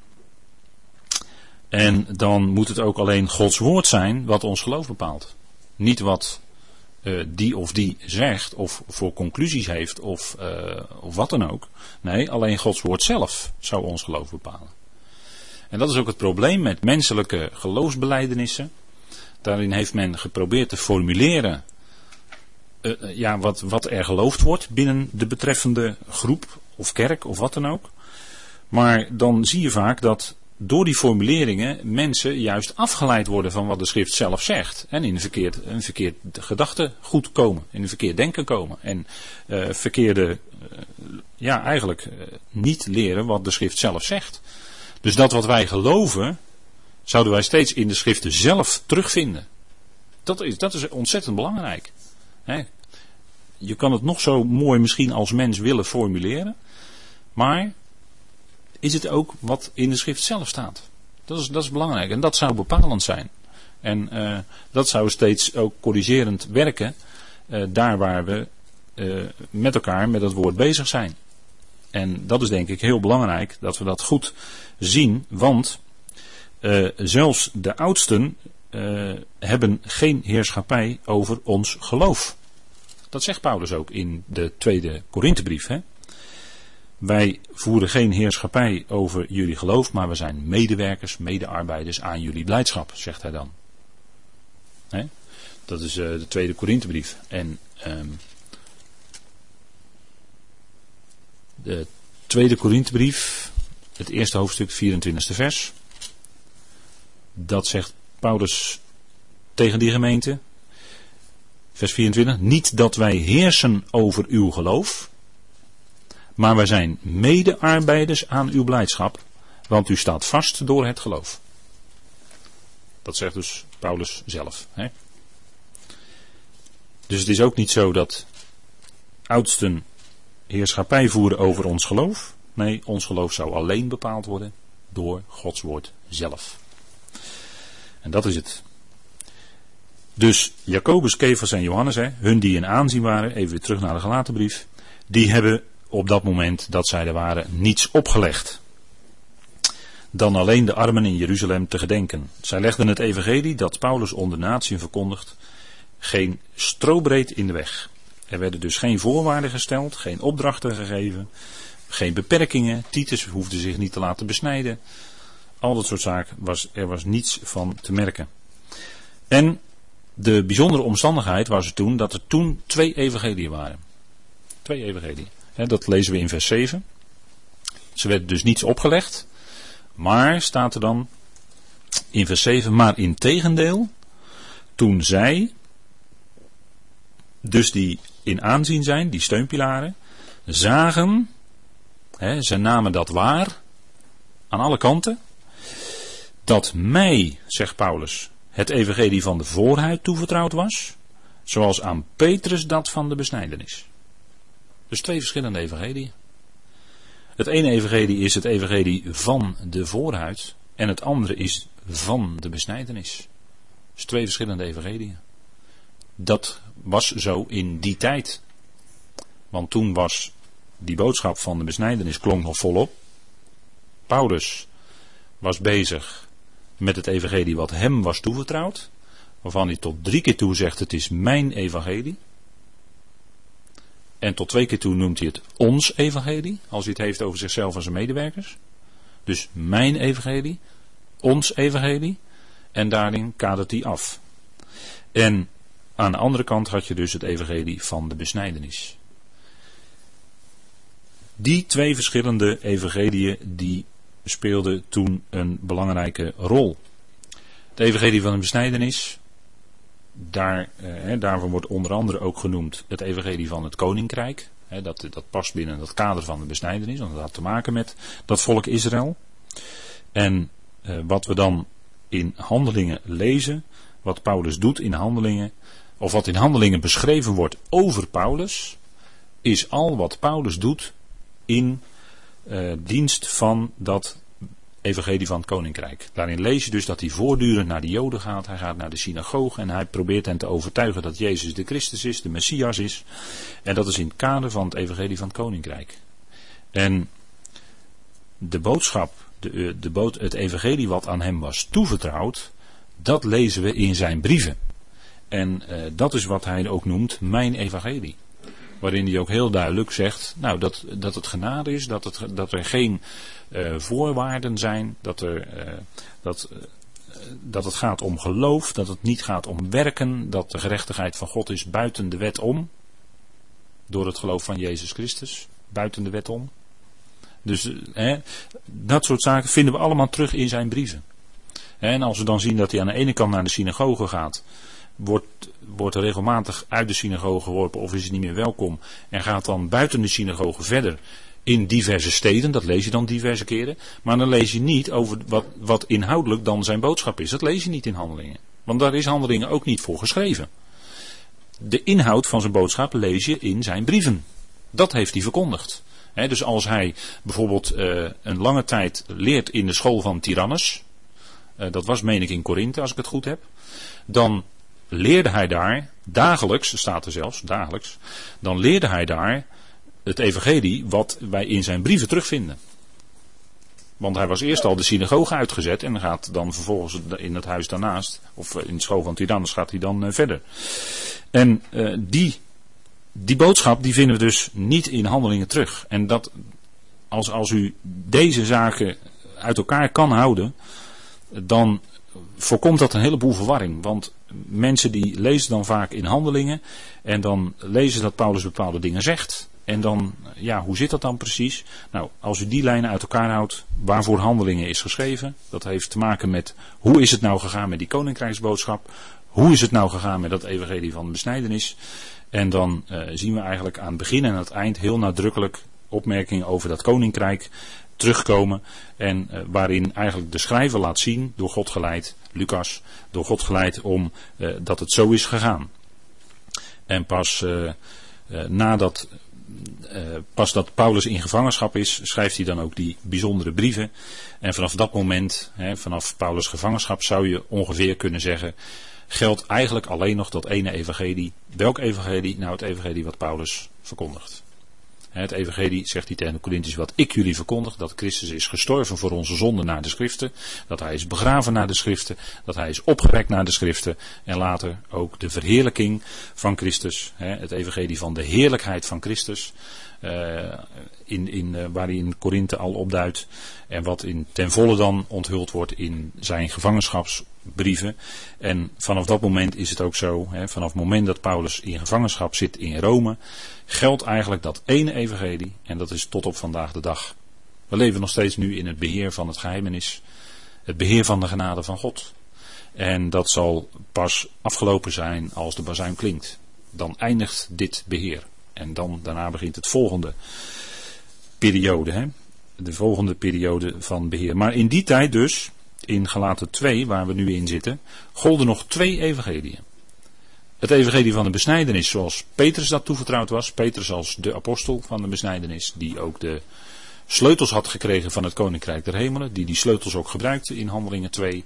En dan moet het ook alleen Gods woord zijn wat ons geloof bepaalt. Niet wat uh, die of die zegt of voor conclusies heeft of, uh, of wat dan ook. Nee, alleen Gods woord zelf zou ons geloof bepalen. En dat is ook het probleem met menselijke geloofsbelijdenissen. Daarin heeft men geprobeerd te formuleren uh, ja, wat, wat er geloofd wordt binnen de betreffende groep of kerk of wat dan ook. Maar dan zie je vaak dat door die formuleringen mensen juist afgeleid worden van wat de schrift zelf zegt. En in een verkeerd, een verkeerd gedachtegoed komen. In een verkeerd denken komen. En uh, verkeerde, uh, ja eigenlijk uh, niet leren wat de schrift zelf zegt. Dus dat wat wij geloven, zouden wij steeds in de schriften zelf terugvinden. Dat is, dat is ontzettend belangrijk. He? Je kan het nog zo mooi misschien als mens willen formuleren. Maar is het ook wat in de schrift zelf staat? Dat is, dat is belangrijk. En dat zou bepalend zijn. En uh, dat zou steeds ook corrigerend werken. Uh, daar waar we uh, met elkaar met het woord bezig zijn. En dat is denk ik heel belangrijk. Dat we dat goed zien. Want uh, zelfs de oudsten uh, hebben geen heerschappij over ons geloof. Dat zegt Paulus ook in de tweede Korinthebrief. Hè? Wij voeren geen heerschappij over jullie geloof, maar we zijn medewerkers, medearbeiders aan jullie blijdschap, zegt hij dan. He? Dat is uh, de tweede Korinthebrief. En um, de tweede Korinthebrief, het eerste hoofdstuk, vierentwintigste vers. Dat zegt Paulus tegen die gemeente. Vers vierentwintig. Niet dat wij heersen over uw geloof, maar wij zijn medearbeiders aan uw blijdschap want u staat vast door het geloof. Dat zegt dus Paulus zelf. Hè? Dus het is ook niet zo dat oudsten heerschappij voeren over ons geloof. Nee, ons geloof zou alleen bepaald worden door Gods woord zelf. En dat is het. Dus Jacobus, Kefas en Johannes, hè, hun die in aanzien waren, even weer terug naar de Galatenbrief, die hebben op dat moment dat zij er waren niets opgelegd. Dan alleen de armen in Jeruzalem te gedenken. Zij legden het evangelie dat Paulus onder natieën verkondigt geen strobreed in de weg. Er werden dus geen voorwaarden gesteld, geen opdrachten gegeven, geen beperkingen. Titus hoefde zich niet te laten besnijden. Al dat soort zaken, was, er was niets van te merken. En de bijzondere omstandigheid was er toen dat er toen twee evangeliën waren. Twee evangeliën. He, dat lezen we in vers zeven. Ze werden dus niets opgelegd. Maar staat er dan in vers zeven, maar in tegendeel, toen zij, dus die in aanzien zijn, die steunpilaren, zagen, he, ze namen dat waar, aan alle kanten, dat mij, zegt Paulus, het evangelie van de voorhuid toevertrouwd was, zoals aan Petrus dat van de besnijdenis. Dus twee verschillende evangeliën. Het ene evangelie is het evangelie van de voorhuid en het andere is van de besnijdenis. Dus twee verschillende evangeliën. Dat was zo in die tijd. Want toen was die boodschap van de besnijdenis klonk nog volop. Paulus was bezig met het evangelie wat hem was toevertrouwd, waarvan hij tot drie keer toe zegt het is mijn evangelie. En tot twee keer toe noemt hij het ons evangelie, als hij het heeft over zichzelf en zijn medewerkers. Dus mijn evangelie, ons evangelie, en daarin kadert hij af. En aan de andere kant had je dus het evangelie van de besnijdenis. Die twee verschillende evangeliën die speelden toen een belangrijke rol. Het evangelie van de besnijdenis, daar, eh, daarvan wordt onder andere ook genoemd het evangelie van het koninkrijk. Eh, dat, dat past binnen het kader van de besnijdenis, want dat had te maken met dat volk Israël. En eh, wat we dan in Handelingen lezen, wat Paulus doet in Handelingen, of wat in Handelingen beschreven wordt over Paulus, is al wat Paulus doet in uh, dienst van dat evangelie van het koninkrijk. Daarin lees je dus dat hij voortdurend naar de Joden gaat. Hij gaat naar de synagoge en hij probeert hen te overtuigen dat Jezus de Christus is, de Messias is. En dat is in het kader van het evangelie van het koninkrijk. En de boodschap, de, de bood, het evangelie wat aan hem was toevertrouwd, dat lezen we in zijn brieven. En uh, dat is wat hij ook noemt mijn evangelie. Waarin hij ook heel duidelijk zegt, nou, dat, dat het genade is, dat, het, dat er geen uh, voorwaarden zijn, dat, er, uh, dat, uh, dat het gaat om geloof, dat het niet gaat om werken, dat de gerechtigheid van God is buiten de wet om, door het geloof van Jezus Christus, buiten de wet om. Dus uh, hè, dat soort zaken vinden we allemaal terug in zijn brieven. En als we dan zien dat hij aan de ene kant naar de synagoge gaat, Wordt, wordt er regelmatig uit de synagoge geworpen of is het niet meer welkom en gaat dan buiten de synagoge verder in diverse steden, dat lees je dan diverse keren, maar dan lees je niet over wat, wat inhoudelijk dan zijn boodschap is. Dat lees je niet in Handelingen, want daar is Handelingen ook niet voor geschreven. De inhoud van zijn boodschap lees je in zijn brieven. Dat heeft hij verkondigd. He, dus als hij bijvoorbeeld uh, een lange tijd leert in de school van Tyrannus, uh, dat was meen ik in Korinthe als ik het goed heb, dan leerde hij daar, dagelijks, staat er zelfs, dagelijks, dan leerde hij daar het evangelie wat wij in zijn brieven terugvinden. Want hij was eerst al de synagoge uitgezet en gaat dan vervolgens in het huis daarnaast, of in de school van Tyrannus gaat hij dan uh, verder. En uh, die, die boodschap die vinden we dus niet in Handelingen terug. En dat, als, als u deze zaken uit elkaar kan houden, dan voorkomt dat een heleboel verwarring. Want mensen die lezen dan vaak in Handelingen en dan lezen dat Paulus bepaalde dingen zegt. En dan, ja, hoe zit dat dan precies? Nou, als u die lijnen uit elkaar houdt, waarvoor Handelingen is geschreven, dat heeft te maken met hoe is het nou gegaan met die koninkrijksboodschap, hoe is het nou gegaan met dat evangelie van de besnijdenis. En dan uh, zien we eigenlijk aan het begin en aan het eind heel nadrukkelijk opmerkingen over dat koninkrijk terugkomen. En uh, waarin eigenlijk de schrijver laat zien, door God geleid, Lucas, door God geleid om uh, dat het zo is gegaan. En pas uh, uh, nadat uh, pas dat Paulus in gevangenschap is, schrijft hij dan ook die bijzondere brieven. En vanaf dat moment, hè, vanaf Paulus' gevangenschap, zou je ongeveer kunnen zeggen, geldt eigenlijk alleen nog dat ene evangelie. Welk evangelie? Nou, het evangelie wat Paulus verkondigt. Het evangelie, zegt hij tegen de Corinthiërs, wat ik jullie verkondig, dat Christus is gestorven voor onze zonden naar de schriften, dat hij is begraven naar de schriften, dat hij is opgewekt naar de schriften en later ook de verheerlijking van Christus, het evangelie van de heerlijkheid van Christus, uh, in, in, uh, waar hij in Korinthe al opduidt en wat in ten volle dan onthuld wordt in zijn gevangenschapsbrieven. En vanaf dat moment is het ook zo, hè, vanaf het moment dat Paulus in gevangenschap zit in Rome, geldt eigenlijk dat ene evangelie en dat is tot op vandaag de dag. We leven nog steeds nu in het beheer van het geheimenis, het beheer van de genade van God. En dat zal pas afgelopen zijn als de bazuin klinkt. Dan eindigt dit beheer. En dan daarna begint het volgende periode, hè? De volgende periode van beheer. Maar in die tijd dus, in Galaten twee, waar we nu in zitten, golden nog twee evangeliën. Het evangelie van de besnijdenis, zoals Petrus dat toevertrouwd was. Petrus als de apostel van de besnijdenis, die ook de sleutels had gekregen van het Koninkrijk der Hemelen, die die sleutels ook gebruikte in Handelingen twee.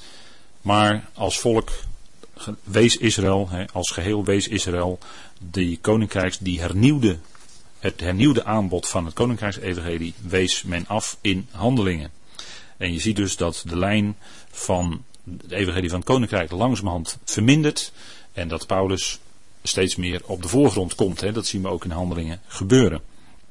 Maar als volk wees Israël, als geheel wees Israël, die koninkrijks, die hernieuwde, het hernieuwde aanbod van het Koninkrijksevangelie wees men af in Handelingen. En je ziet dus dat de lijn van het evangelie van het Koninkrijk langzamerhand vermindert en dat Paulus steeds meer op de voorgrond komt. Hè. Dat zien we ook in Handelingen gebeuren.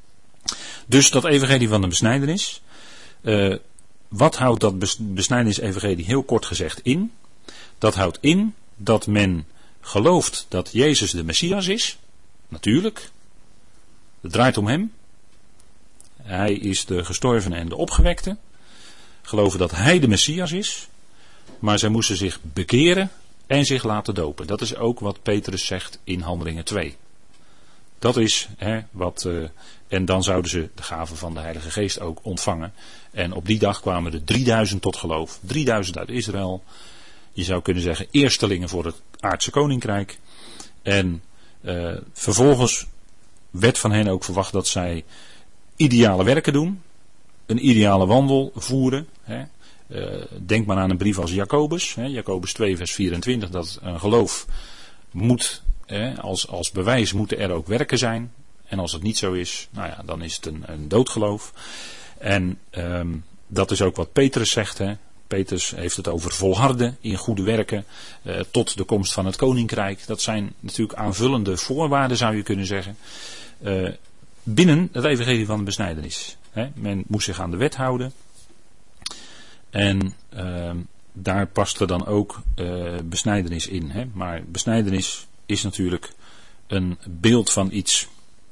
Dus dat evangelie van de besnijdenis. Uh, wat houdt dat besnijdenis-evangelie heel kort gezegd in? Dat houdt in dat men gelooft dat Jezus de Messias is. Natuurlijk. Het draait om hem. Hij is de gestorvene en de opgewekte. Geloven dat hij de Messias is. Maar zij moesten zich bekeren en zich laten dopen. Dat is ook wat Petrus zegt in Handelingen twee. Dat is hè, wat. Uh, en dan zouden ze de gave van de Heilige Geest ook ontvangen. En op die dag kwamen er drieduizend tot geloof. drieduizend uit Israël. Je zou kunnen zeggen eerstelingen voor het aardse koninkrijk. En uh, vervolgens werd van hen ook verwacht dat zij ideale werken doen. Een ideale wandel voeren. Hè. Uh, denk maar aan een brief als Jacobus. Hè. Jacobus twee vers vierentwintig. Dat een geloof moet, hè, als, als bewijs moeten er ook werken zijn. En als het niet zo is, nou ja, dan is het een, een doodgeloof. En um, dat is ook wat Petrus zegt. Hè. Petrus heeft het over volharden in goede werken uh, tot de komst van het koninkrijk. Dat zijn natuurlijk aanvullende voorwaarden, zou je kunnen zeggen. Uh, binnen het evangelie van de besnijdenis. Hè. Men moest zich aan de wet houden. En uh, daar past er dan ook uh, besnijdenis in. Hè. Maar besnijdenis is natuurlijk een beeld van iets.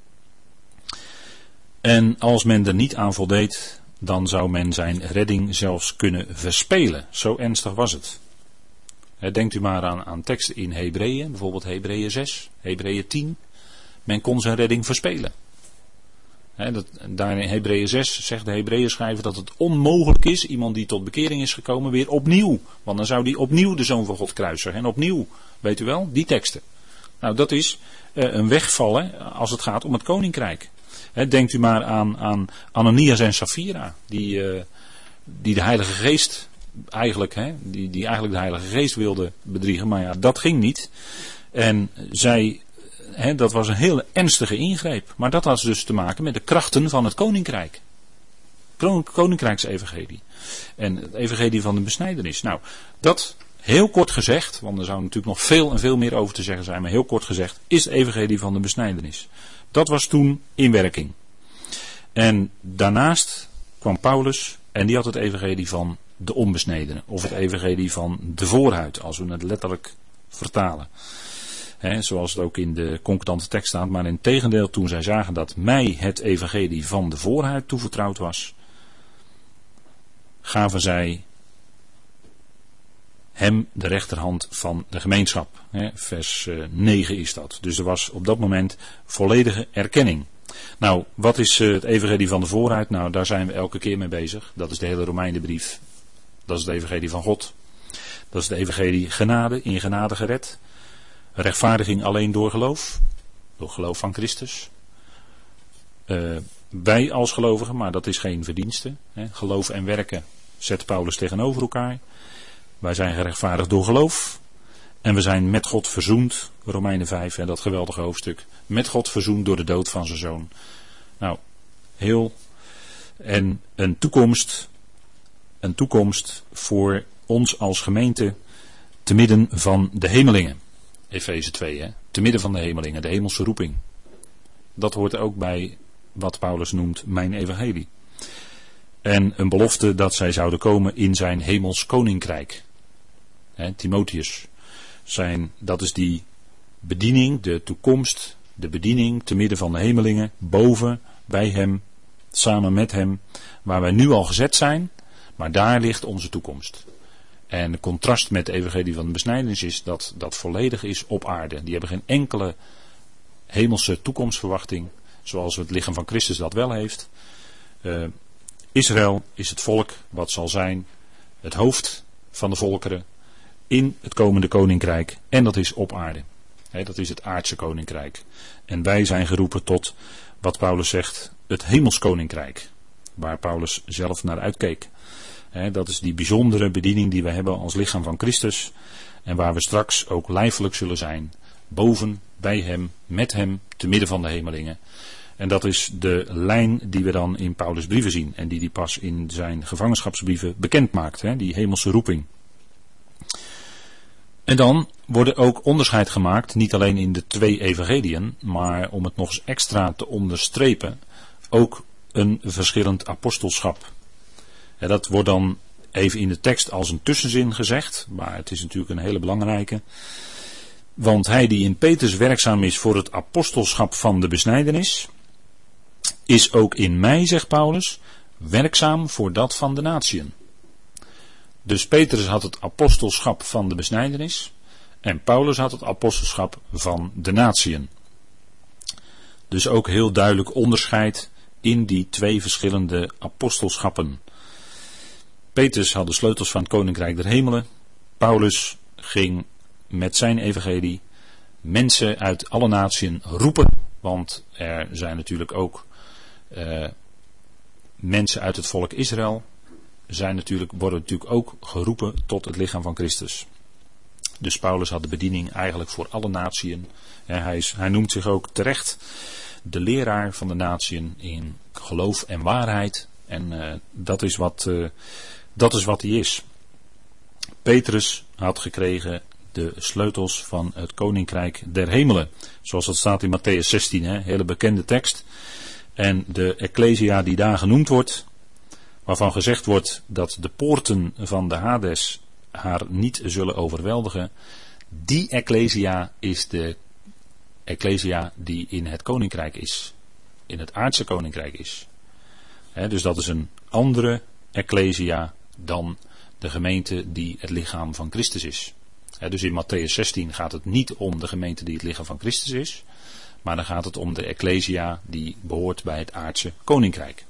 En als men er niet aan voldeed, dan zou men zijn redding zelfs kunnen verspelen. Zo ernstig was het. He, denkt u maar aan, aan teksten in Hebreeën, bijvoorbeeld Hebreeën zes, Hebreeën tien. Men kon zijn redding verspelen. He, dat, daar in Hebreeën zes zegt de Hebreeën schrijver dat het onmogelijk is, iemand die tot bekering is gekomen, weer opnieuw. Want dan zou die opnieuw de Zoon van God kruisigen. En opnieuw, weet u wel, die teksten. Nou, dat is uh, een wegvallen als het gaat om het koninkrijk. He, denkt u maar aan, aan Ananias en Safira, die, uh, die de Heilige Geest eigenlijk, he, die, die eigenlijk de Heilige Geest wilden bedriegen, maar ja, dat ging niet. En zij, he, dat was een hele ernstige ingreep, maar dat had dus te maken met de krachten van het koninkrijk. Koninkrijksevangelie. En het evangelie van de besnijdenis. Nou, dat heel kort gezegd, want er zou natuurlijk nog veel en veel meer over te zeggen zijn, maar heel kort gezegd, is het evangelie van de besnijdenis. Dat was toen in werking. En daarnaast kwam Paulus en die had het evangelie van de onbesnedene. Of het evangelie van de voorhuid, als we het letterlijk vertalen. He, zoals het ook in de concordante tekst staat. Maar in tegendeel, toen zij zagen dat mij het evangelie van de voorhuid toevertrouwd was, gaven zij hem de rechterhand van de gemeenschap. He, vers negen is dat. Dus er was op dat moment volledige erkenning. Nou, wat is uh, het evangelie van de vooruit? Nou, daar zijn we elke keer mee bezig. Dat is de hele Romeinenbrief. Dat is het evangelie van God. Dat is de evangelie genade, in genade gered. Rechtvaardiging alleen door geloof. Door geloof van Christus. Uh, wij als gelovigen, maar dat is geen verdienste. Hè. Geloof en werken zet Paulus tegenover elkaar. Wij zijn gerechtvaardigd door geloof. En we zijn met God verzoend. Romeinen vijf, hè, dat geweldige hoofdstuk. Met God verzoend door de dood van zijn zoon. Nou, heel. En een toekomst. Een toekomst voor ons als gemeente. Te midden van de hemelingen. Efeze twee, hè. Te midden van de hemelingen. De hemelse roeping. Dat hoort ook bij wat Paulus noemt mijn evangelie. En een belofte dat zij zouden komen in zijn hemels koninkrijk. Hè, Timotheus. Zijn, dat is die bediening, de toekomst, de bediening te midden van de hemelingen, boven, bij hem, samen met hem, waar wij nu al gezet zijn, maar daar ligt onze toekomst. En het contrast met de evangelie van de besnijdenis is dat dat volledig is op aarde. Die hebben geen enkele hemelse toekomstverwachting, zoals het lichaam van Christus dat wel heeft. Uh, Israël is het volk wat zal zijn, het hoofd van de volkeren, in het komende koninkrijk. En dat is op aarde. He, dat is het aardse koninkrijk. En wij zijn geroepen tot, wat Paulus zegt, het hemels koninkrijk. Waar Paulus zelf naar uitkeek. He, dat is die bijzondere bediening die we hebben als lichaam van Christus. En waar we straks ook lijfelijk zullen zijn. Boven, bij hem, met hem, te midden van de hemelingen. En dat is de lijn die we dan in Paulus' brieven zien. En die hij pas in zijn gevangenschapsbrieven bekend maakt. He, die hemelse roeping. En dan wordt er ook onderscheid gemaakt, niet alleen in de twee evangeliën, maar om het nog eens extra te onderstrepen, ook een verschillend apostelschap. Ja, dat wordt dan even in de tekst als een tussenzin gezegd, maar het is natuurlijk een hele belangrijke. Want hij die in Petrus werkzaam is voor het apostelschap van de besnijdenis, is ook in mij, zegt Paulus, werkzaam voor dat van de natieën. Dus Petrus had het apostelschap van de besnijdenis en Paulus had het apostelschap van de natieën. Dus ook heel duidelijk onderscheid in die twee verschillende apostelschappen. Petrus had de sleutels van het koninkrijk der hemelen. Paulus ging met zijn evangelie mensen uit alle natieën roepen, want er zijn natuurlijk ook uh, mensen uit het volk Israël. Zijn natuurlijk, worden natuurlijk ook geroepen tot het lichaam van Christus. Dus Paulus had de bediening eigenlijk voor alle natieën. Ja, hij, is, hij noemt zich ook terecht de leraar van de natieën in geloof en waarheid. En uh, dat is wat, uh, dat is wat hij is. Petrus had gekregen de sleutels van het koninkrijk der hemelen. Zoals dat staat in Matthäus zestien, hè, hele bekende tekst. En de ecclesia die daar genoemd wordt, waarvan gezegd wordt dat de poorten van de Hades haar niet zullen overweldigen. Die ecclesia is de ecclesia die in het koninkrijk is. In het aardse koninkrijk is. He, dus dat is een andere ecclesia dan de gemeente die het lichaam van Christus is. He, dus in Matthäus zestien gaat het niet om de gemeente die het lichaam van Christus is. Maar dan gaat het om de ecclesia die behoort bij het aardse koninkrijk.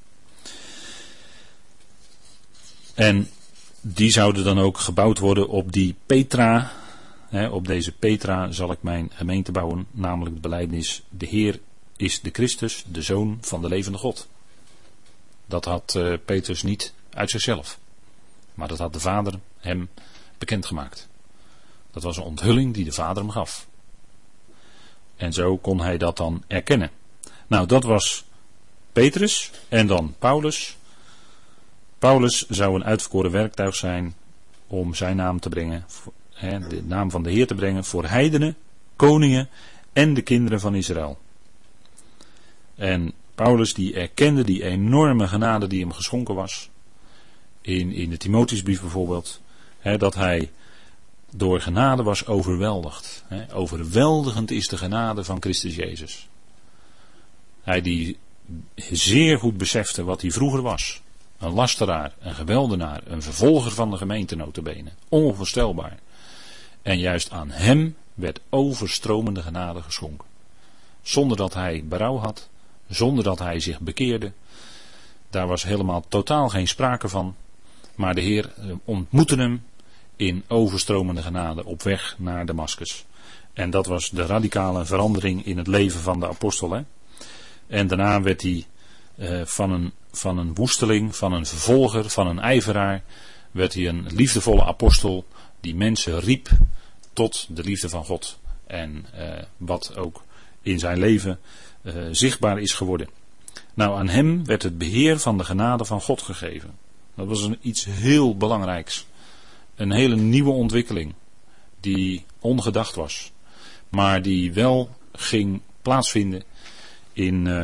En die zouden dan ook gebouwd worden op die Petra. Hè, op deze Petra zal ik mijn gemeente bouwen. Namelijk de belijdenis: de Heer is de Christus, de Zoon van de levende God. Dat had uh, Petrus niet uit zichzelf. Maar dat had de Vader hem bekendgemaakt. Dat was een onthulling die de Vader hem gaf. En zo kon hij dat dan erkennen. Nou, dat was Petrus en dan Paulus. Paulus zou een uitverkoren werktuig zijn om zijn naam te brengen, de naam van de Heer te brengen voor heidenen, koningen en de kinderen van Israël. En Paulus die erkende die enorme genade die hem geschonken was, in, in de Timotheusbrief bijvoorbeeld, hè, dat hij door genade was overweldigd. Hè. Overweldigend is de genade van Christus Jezus. Hij die zeer goed besefte wat hij vroeger was. Een lasteraar, een geweldenaar, een vervolger van de gemeente nota bene. Onvoorstelbaar. En juist aan hem werd overstromende genade geschonken. Zonder dat hij berouw had, zonder dat hij zich bekeerde. Daar was helemaal totaal geen sprake van. Maar de Heer ontmoette hem in overstromende genade op weg naar Damaskus. En dat was de radicale verandering in het leven van de apostel. Hè? En daarna werd hij uh, van, een, van een woesteling, van een vervolger, van een ijveraar, werd hij een liefdevolle apostel die mensen riep tot de liefde van God. En uh, wat ook in zijn leven uh, zichtbaar is geworden. Nou, aan hem werd het beheer van de genade van God gegeven. Dat was een, iets heel belangrijks. Een hele nieuwe ontwikkeling. Die ongedacht was. Maar die wel ging plaatsvinden in, uh,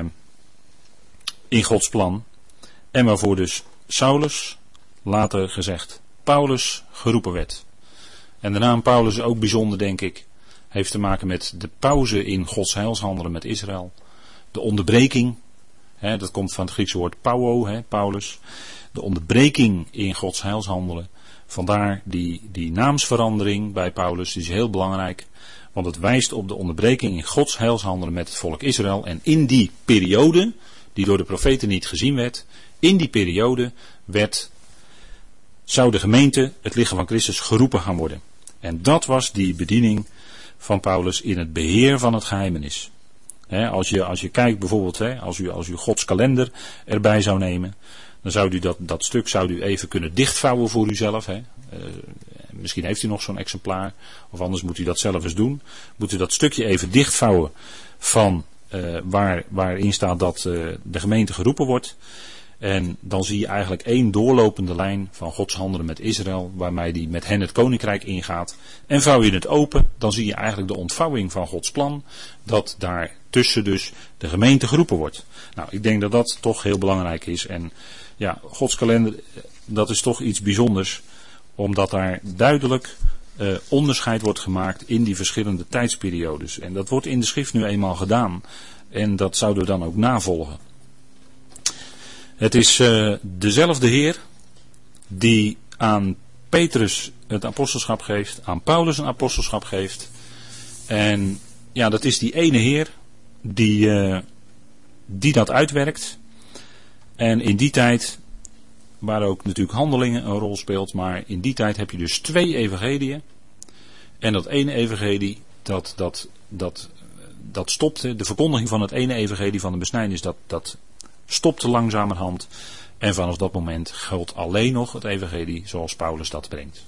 in Gods plan. En waarvoor dus Saulus, later gezegd Paulus, geroepen werd. En de naam Paulus, ook bijzonder denk ik, heeft te maken met de pauze in Gods heilshandelen met Israël. De onderbreking, hè, dat komt van het Griekse woord pauo, hè, Paulus. De onderbreking in Gods heilshandelen. Vandaar die, die naamsverandering bij Paulus, die is heel belangrijk. Want het wijst op de onderbreking in Gods heilshandelen met het volk Israël. En in die periode, die door de profeten niet gezien werd, in die periode werd, zou de gemeente, het lichaam van Christus, geroepen gaan worden. En dat was die bediening van Paulus in het beheer van het geheimenis. He, als, je, als je kijkt bijvoorbeeld, he, als, u, als u Gods kalender erbij zou nemen, dan zou u dat, dat stuk zou u even kunnen dichtvouwen voor uzelf. He. Uh, misschien heeft u nog zo'n exemplaar, of anders moet u dat zelf eens doen. Moet u dat stukje even dichtvouwen van uh, waar, waarin staat dat uh, de gemeente geroepen wordt. En dan zie je eigenlijk één doorlopende lijn van Gods handelen met Israël, waarmee die met hen het koninkrijk ingaat. En vouw je het open, dan zie je eigenlijk de ontvouwing van Gods plan, dat daartussen dus de gemeente geroepen wordt. Nou, ik denk dat dat toch heel belangrijk is. En ja, Gods kalender, dat is toch iets bijzonders, omdat daar duidelijk uh, onderscheid wordt gemaakt in die verschillende tijdsperiodes. En dat wordt in de schrift nu eenmaal gedaan. En dat zouden we dan ook navolgen. Het is uh, dezelfde Heer die aan Petrus het apostelschap geeft, aan Paulus een apostelschap geeft. En ja, dat is die ene Heer die, uh, die dat uitwerkt. En in die tijd, waar ook natuurlijk handelingen een rol speelt, maar in die tijd heb je dus twee evangeliën. En dat ene evangelie, dat, dat, dat, dat stopte, de verkondiging van het ene evangelie van de besnijdenis, dat, dat stopte langzamerhand. En vanaf dat moment geldt alleen nog het evangelie zoals Paulus dat brengt.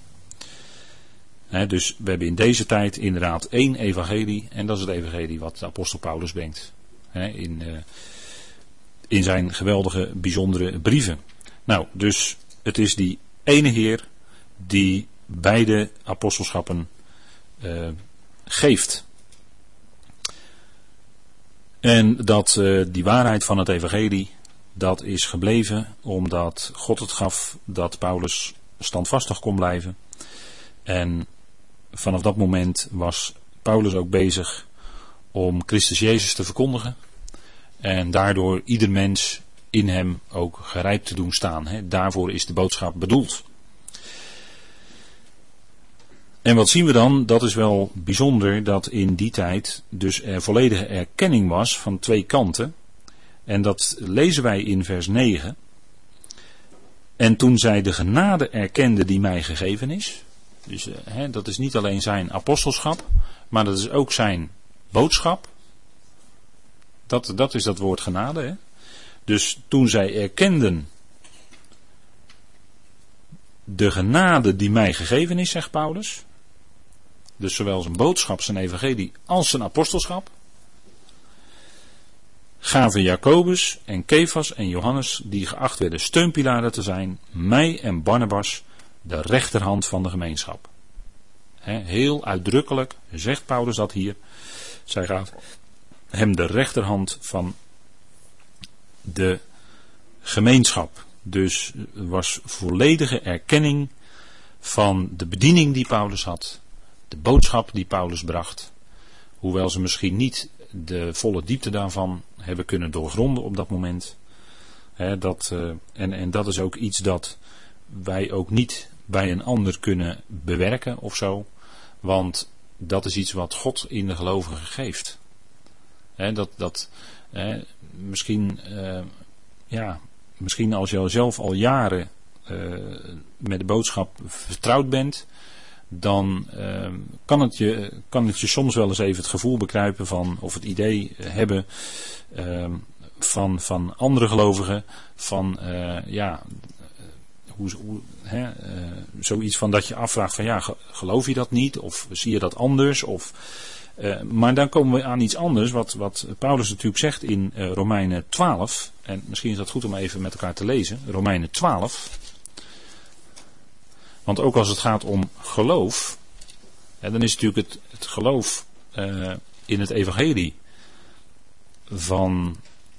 He, dus we hebben in deze tijd inderdaad één evangelie. En dat is het evangelie wat de apostel Paulus brengt. He, in, uh, in zijn geweldige, bijzondere brieven. Nou, dus het is die ene Heer die beide apostelschappen uh, geeft. En dat uh, die waarheid van het evangelie, dat is gebleven omdat God het gaf dat Paulus standvastig kon blijven. En vanaf dat moment was Paulus ook bezig om Christus Jezus te verkondigen. En daardoor ieder mens in hem ook gerijpt te doen staan. He, daarvoor is de boodschap bedoeld. En wat zien we dan? Dat is wel bijzonder dat in die tijd dus er volledige erkenning was van twee kanten. En dat lezen wij in vers negen. En toen zij de genade erkende die mij gegeven is. Dus he, dat is niet alleen zijn apostelschap, maar dat is ook zijn boodschap. Dat, dat is dat woord genade. He. Dus toen zij erkenden de genade die mij gegeven is, zegt Paulus. Dus zowel zijn boodschap, zijn evangelie, als zijn apostelschap. Gaven Jacobus en Kefas en Johannes, die geacht werden steunpilaren te zijn, mij en Barnabas de rechterhand van de gemeenschap. He, heel uitdrukkelijk zegt Paulus dat hier. Zij gaven hem de rechterhand van de gemeenschap. Dus er was volledige erkenning van de bediening die Paulus had. De boodschap die Paulus bracht. Hoewel ze misschien niet de volle diepte daarvan hebben kunnen doorgronden op dat moment. He, dat, uh, en, en dat is ook iets dat wij ook niet bij een ander kunnen bewerken of zo. Want dat is iets wat God in de gelovigen geeft. He, dat, dat, he, misschien, uh, ja, misschien als je zelf al jaren uh, met de boodschap vertrouwd bent, dan uh, kan, het je, kan het je soms wel eens even het gevoel bekruipen van, of het idee hebben uh, van, van andere gelovigen, van uh, ja, hoe, hoe, hè, uh, zoiets van dat je afvraagt van ja, geloof je dat niet, of zie je dat anders, of... Uh, maar dan komen we aan iets anders, wat, wat Paulus natuurlijk zegt in uh, Romeinen twaalf. En misschien is dat goed om even met elkaar te lezen. Romeinen twaalf. Want ook als het gaat om geloof, hè, dan is natuurlijk het, het geloof uh, in het evangelie van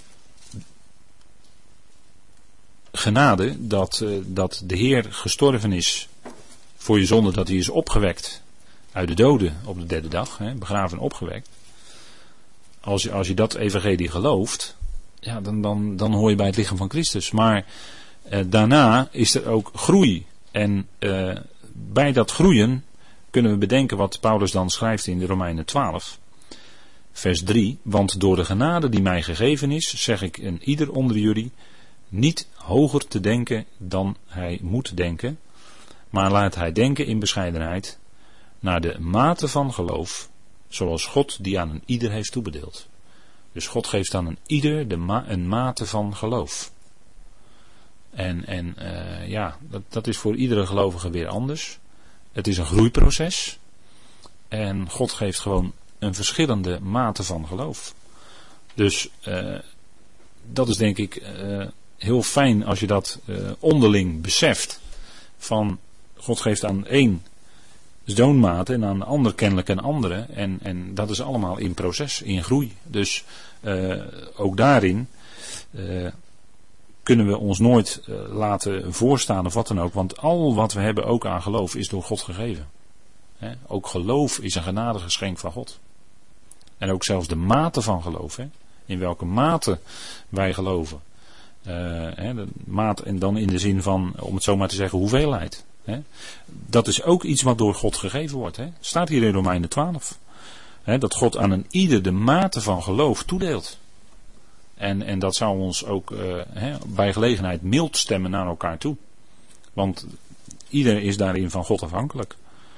genade, dat, uh, dat de Heer gestorven is voor je zonde, dat hij is opgewekt uit de doden op de derde dag, hè, begraven en opgewekt. Als je, als je dat evangelie gelooft, ja, dan, dan, dan hoor je bij het lichaam van Christus. Maar eh, daarna is er ook groei. En eh, bij dat groeien kunnen we bedenken wat Paulus dan schrijft in de Romeinen twaalf, vers drie. Want door de genade die mij gegeven is, zeg ik een ieder onder jullie, niet hoger te denken dan hij moet denken, maar laat hij denken in bescheidenheid, naar de mate van geloof, zoals God die aan een ieder heeft toebedeeld. Dus God geeft aan een ieder de ma- een mate van geloof. En, en uh, ja, dat, dat is voor iedere gelovige weer anders. Het is een groeiproces. En God geeft gewoon een verschillende mate van geloof. Dus uh, dat is denk ik uh, heel fijn als je dat uh, onderling beseft. Van God geeft aan één zo'n mate en aan de ander kennelijk een andere. En, en dat is allemaal in proces, in groei. Dus uh, ook daarin uh, kunnen we ons nooit uh, laten voorstaan of wat dan ook. Want al wat we hebben ook aan geloof is door God gegeven. He, ook geloof is een genadegeschenk van God. En ook zelfs de mate van geloof. He, in welke mate wij geloven. Uh, he, de mate, en dan in de zin van, om het zo maar te zeggen, hoeveelheid. He, dat is ook iets wat door God gegeven wordt. He. Staat hier in Romeinen twaalf. He, dat God aan een ieder de mate van geloof toedeelt. En, en dat zou ons ook uh, he, bij gelegenheid mild stemmen naar elkaar toe. Want ieder is daarin van God afhankelijk.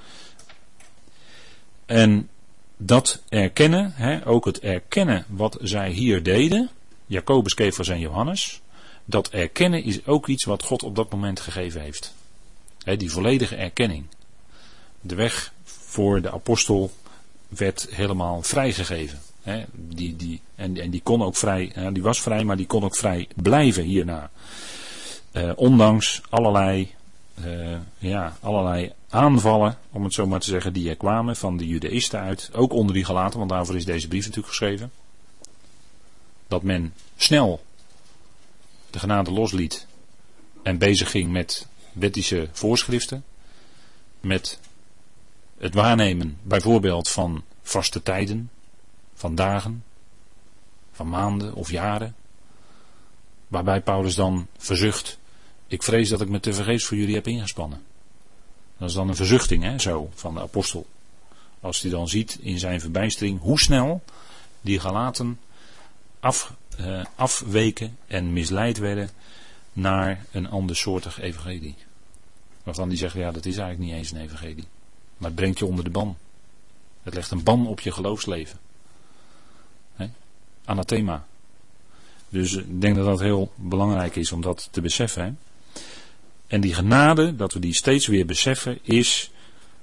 En dat erkennen, he, ook het erkennen wat zij hier deden, Jacobus, Kefas en Johannes, dat erkennen is ook iets wat God op dat moment gegeven heeft. He, die volledige erkenning. De weg voor de apostel werd helemaal vrijgegeven. He, die, die, en, en die kon ook vrij, he, die was vrij, maar die kon ook vrij blijven hierna. Uh, ondanks allerlei, uh, ja, allerlei aanvallen, om het zo maar te zeggen, die er kwamen van de Judaïsten uit. Ook onder die Galaten, want daarvoor is deze brief natuurlijk geschreven. Dat men snel de genade losliet en bezig ging met wettische voorschriften. Met het waarnemen bijvoorbeeld van vaste tijden, van dagen, van maanden of jaren. Waarbij Paulus dan verzucht, ik vrees dat ik me tevergeefs voor jullie heb ingespannen. Dat is dan een verzuchting, hè, zo, van de apostel. Als hij dan ziet in zijn verbijstering hoe snel die Galaten af, uh, afweken en misleid werden naar een andersoortig evangelie. Waarvan die zeggen, ja, dat is eigenlijk niet eens een evangelie. Maar het brengt je onder de ban. Het legt een ban op je geloofsleven. He? Anathema. Dus ik denk dat dat heel belangrijk is om dat te beseffen. He? En die genade, dat we die steeds weer beseffen, is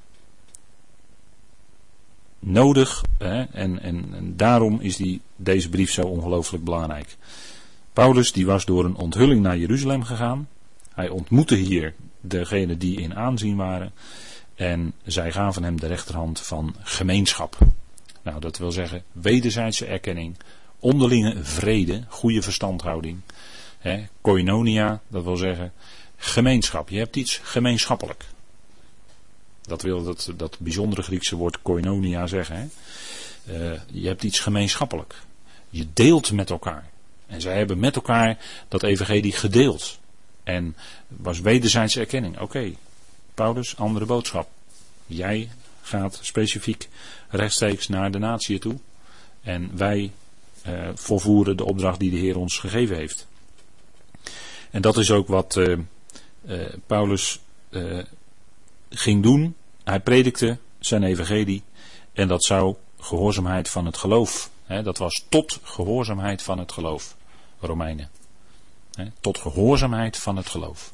nodig. He? En, en, en daarom is die, deze brief zo ongelooflijk belangrijk. Paulus die was door een onthulling naar Jeruzalem gegaan. Hij ontmoette hier degenen die in aanzien waren. En zij gaven hem de rechterhand van gemeenschap. Nou, dat wil zeggen wederzijdse erkenning, onderlinge vrede, goede verstandhouding. Hè, koinonia, dat wil zeggen gemeenschap. Je hebt iets gemeenschappelijk. Dat wil dat, dat bijzondere Griekse woord koinonia zeggen. Hè. Uh, je hebt iets gemeenschappelijk. Je deelt met elkaar. En zij hebben met elkaar dat evangelie gedeeld. En was wederzijdse erkenning. Oké, okay, Paulus, andere boodschap. Jij gaat specifiek rechtstreeks naar de natie toe. En wij uh, volvoeren de opdracht die de Heer ons gegeven heeft. En dat is ook wat uh, uh, Paulus uh, ging doen. Hij predikte zijn evangelie en dat zou gehoorzaamheid van het geloof. Hè, dat was tot gehoorzaamheid van het geloof. Romeinen. Hè, tot gehoorzaamheid van het geloof.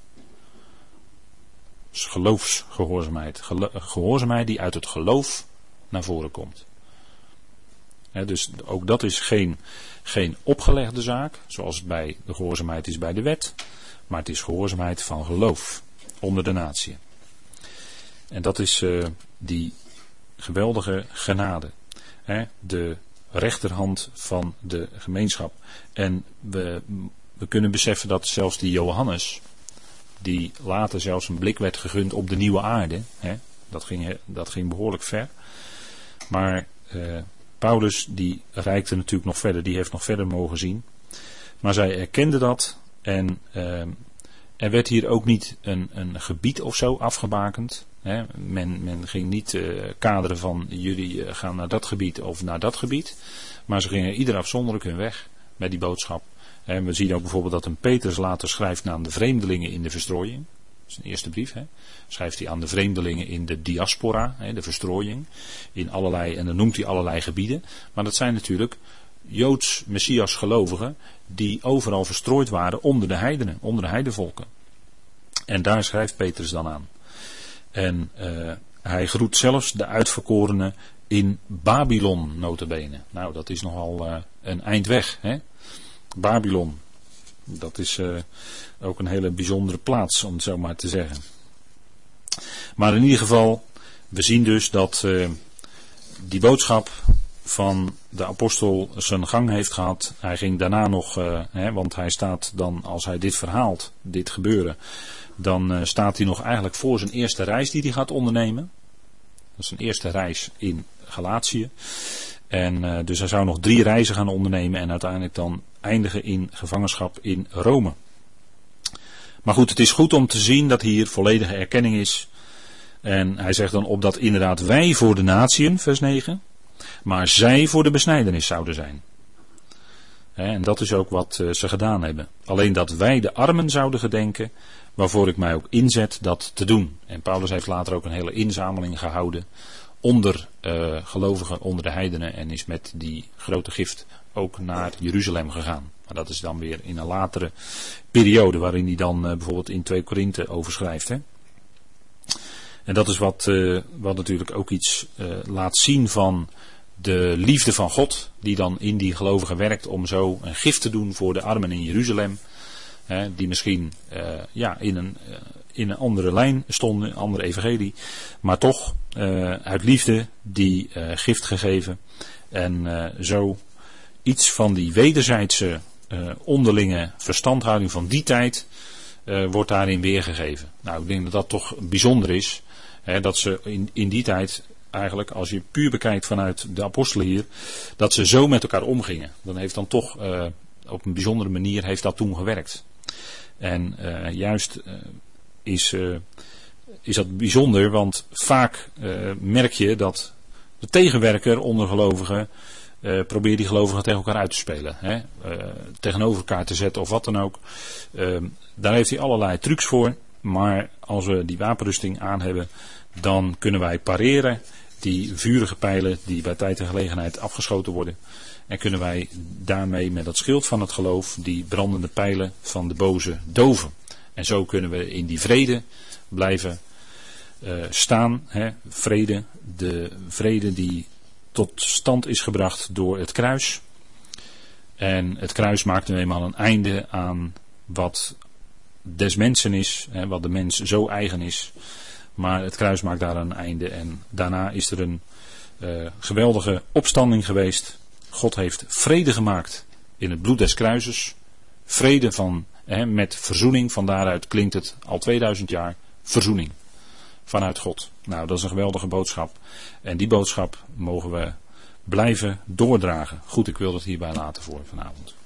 Dus geloofsgehoorzaamheid. Gelo- gehoorzaamheid die uit het geloof naar voren komt. Hè, dus ook dat is geen, geen opgelegde zaak, zoals het bij de gehoorzaamheid is bij de wet. Maar het is gehoorzaamheid van geloof onder de natie. En dat is uh, die geweldige genade. Hè, de rechterhand van de gemeenschap. En we, we kunnen beseffen dat zelfs die Johannes, die later zelfs een blik werd gegund op de nieuwe aarde. Hè, dat, ging, dat ging behoorlijk ver. Maar uh, Paulus die reikte natuurlijk nog verder. Die heeft nog verder mogen zien. Maar zij erkende dat. En uh, er werd hier ook niet een, een gebied of zo afgebakend. He, men, men ging niet uh, kaderen van jullie uh, gaan naar dat gebied of naar dat gebied. Maar ze gingen ieder afzonderlijk hun weg met die boodschap. En we zien ook bijvoorbeeld dat een Petrus later schrijft aan de vreemdelingen in de verstrooiing. Dat is een eerste brief. He. Schrijft hij aan de vreemdelingen in de diaspora, he, de verstrooiing. In allerlei, en dan noemt hij allerlei gebieden. Maar dat zijn natuurlijk Joods Messias gelovigen die overal verstrooid waren onder de heidenen, onder de heidenvolken. En daar schrijft Petrus dan aan. En uh, hij groet zelfs de uitverkorenen in Babylon nota bene. Nou, dat is nogal uh, een eind weg. Hè? Babylon. Dat is uh, ook een hele bijzondere plaats, om het zo maar te zeggen. Maar in ieder geval, we zien dus dat uh, die boodschap van de apostel zijn gang heeft gehad. Hij ging daarna nog, uh, hè, want hij staat dan, als hij dit verhaalt, dit gebeuren, dan uh, staat hij nog eigenlijk voor zijn eerste reis die hij gaat ondernemen. Dat is zijn eerste reis in Galatië. En uh, dus hij zou nog drie reizen gaan ondernemen en uiteindelijk dan eindigen in gevangenschap in Rome. Maar goed, het is goed om te zien dat hier volledige erkenning is. En hij zegt dan opdat inderdaad wij voor de natieën, vers negen, maar zij voor de besnijdenis zouden zijn. He, en dat is ook wat uh, ze gedaan hebben. Alleen dat wij de armen zouden gedenken, waarvoor ik mij ook inzet dat te doen. En Paulus heeft later ook een hele inzameling gehouden onder uh, gelovigen, onder de heidenen, en is met die grote gift ook naar Jeruzalem gegaan. Maar dat is dan weer in een latere periode, waarin hij dan uh, bijvoorbeeld in twee Korinthe over schrijft. Hè? En dat is wat, uh, wat natuurlijk ook iets uh, laat zien van de liefde van God, die dan in die gelovigen werkt om zo een gift te doen voor de armen in Jeruzalem. Hè, die misschien uh, ja, in, een, uh, in een andere lijn stonden, een andere evangelie. Maar toch uh, uit liefde die uh, gift gegeven. En uh, zo iets van die wederzijdse uh, onderlinge verstandhouding van die tijd uh, wordt daarin weergegeven. Nou, ik denk dat dat toch bijzonder is. Hè, dat ze in, in die tijd eigenlijk, als je puur bekijkt vanuit de apostelen hier, dat ze zo met elkaar omgingen. Dan heeft dan toch uh, op een bijzondere manier heeft dat toen gewerkt. En uh, juist uh, is, uh, is dat bijzonder, want vaak uh, merk je dat de tegenwerker onder gelovigen uh, probeert die gelovigen tegen elkaar uit te spelen. Hè? Uh, tegenover elkaar te zetten of wat dan ook. Uh, daar heeft hij allerlei trucs voor. Maar als we die wapenrusting aan hebben, dan kunnen wij pareren die vurige pijlen die bij tijd en gelegenheid afgeschoten worden. En kunnen wij daarmee met dat schild van het geloof die brandende pijlen van de boze doven. En zo kunnen we in die vrede blijven uh, staan. Hè? Vrede, de vrede die tot stand is gebracht door het kruis. En het kruis maakt nu eenmaal een einde aan wat des mensen is, hè, wat de mens zo eigen is. Maar het kruis maakt daar een einde en daarna is er een uh, geweldige opstanding geweest. God heeft vrede gemaakt in het bloed des kruises. Vrede van, hè, met verzoening, van daaruit klinkt het al tweeduizend jaar verzoening vanuit God. Nou, dat is een geweldige boodschap. En die boodschap mogen we blijven doordragen. Goed, ik wil het hierbij laten voor vanavond.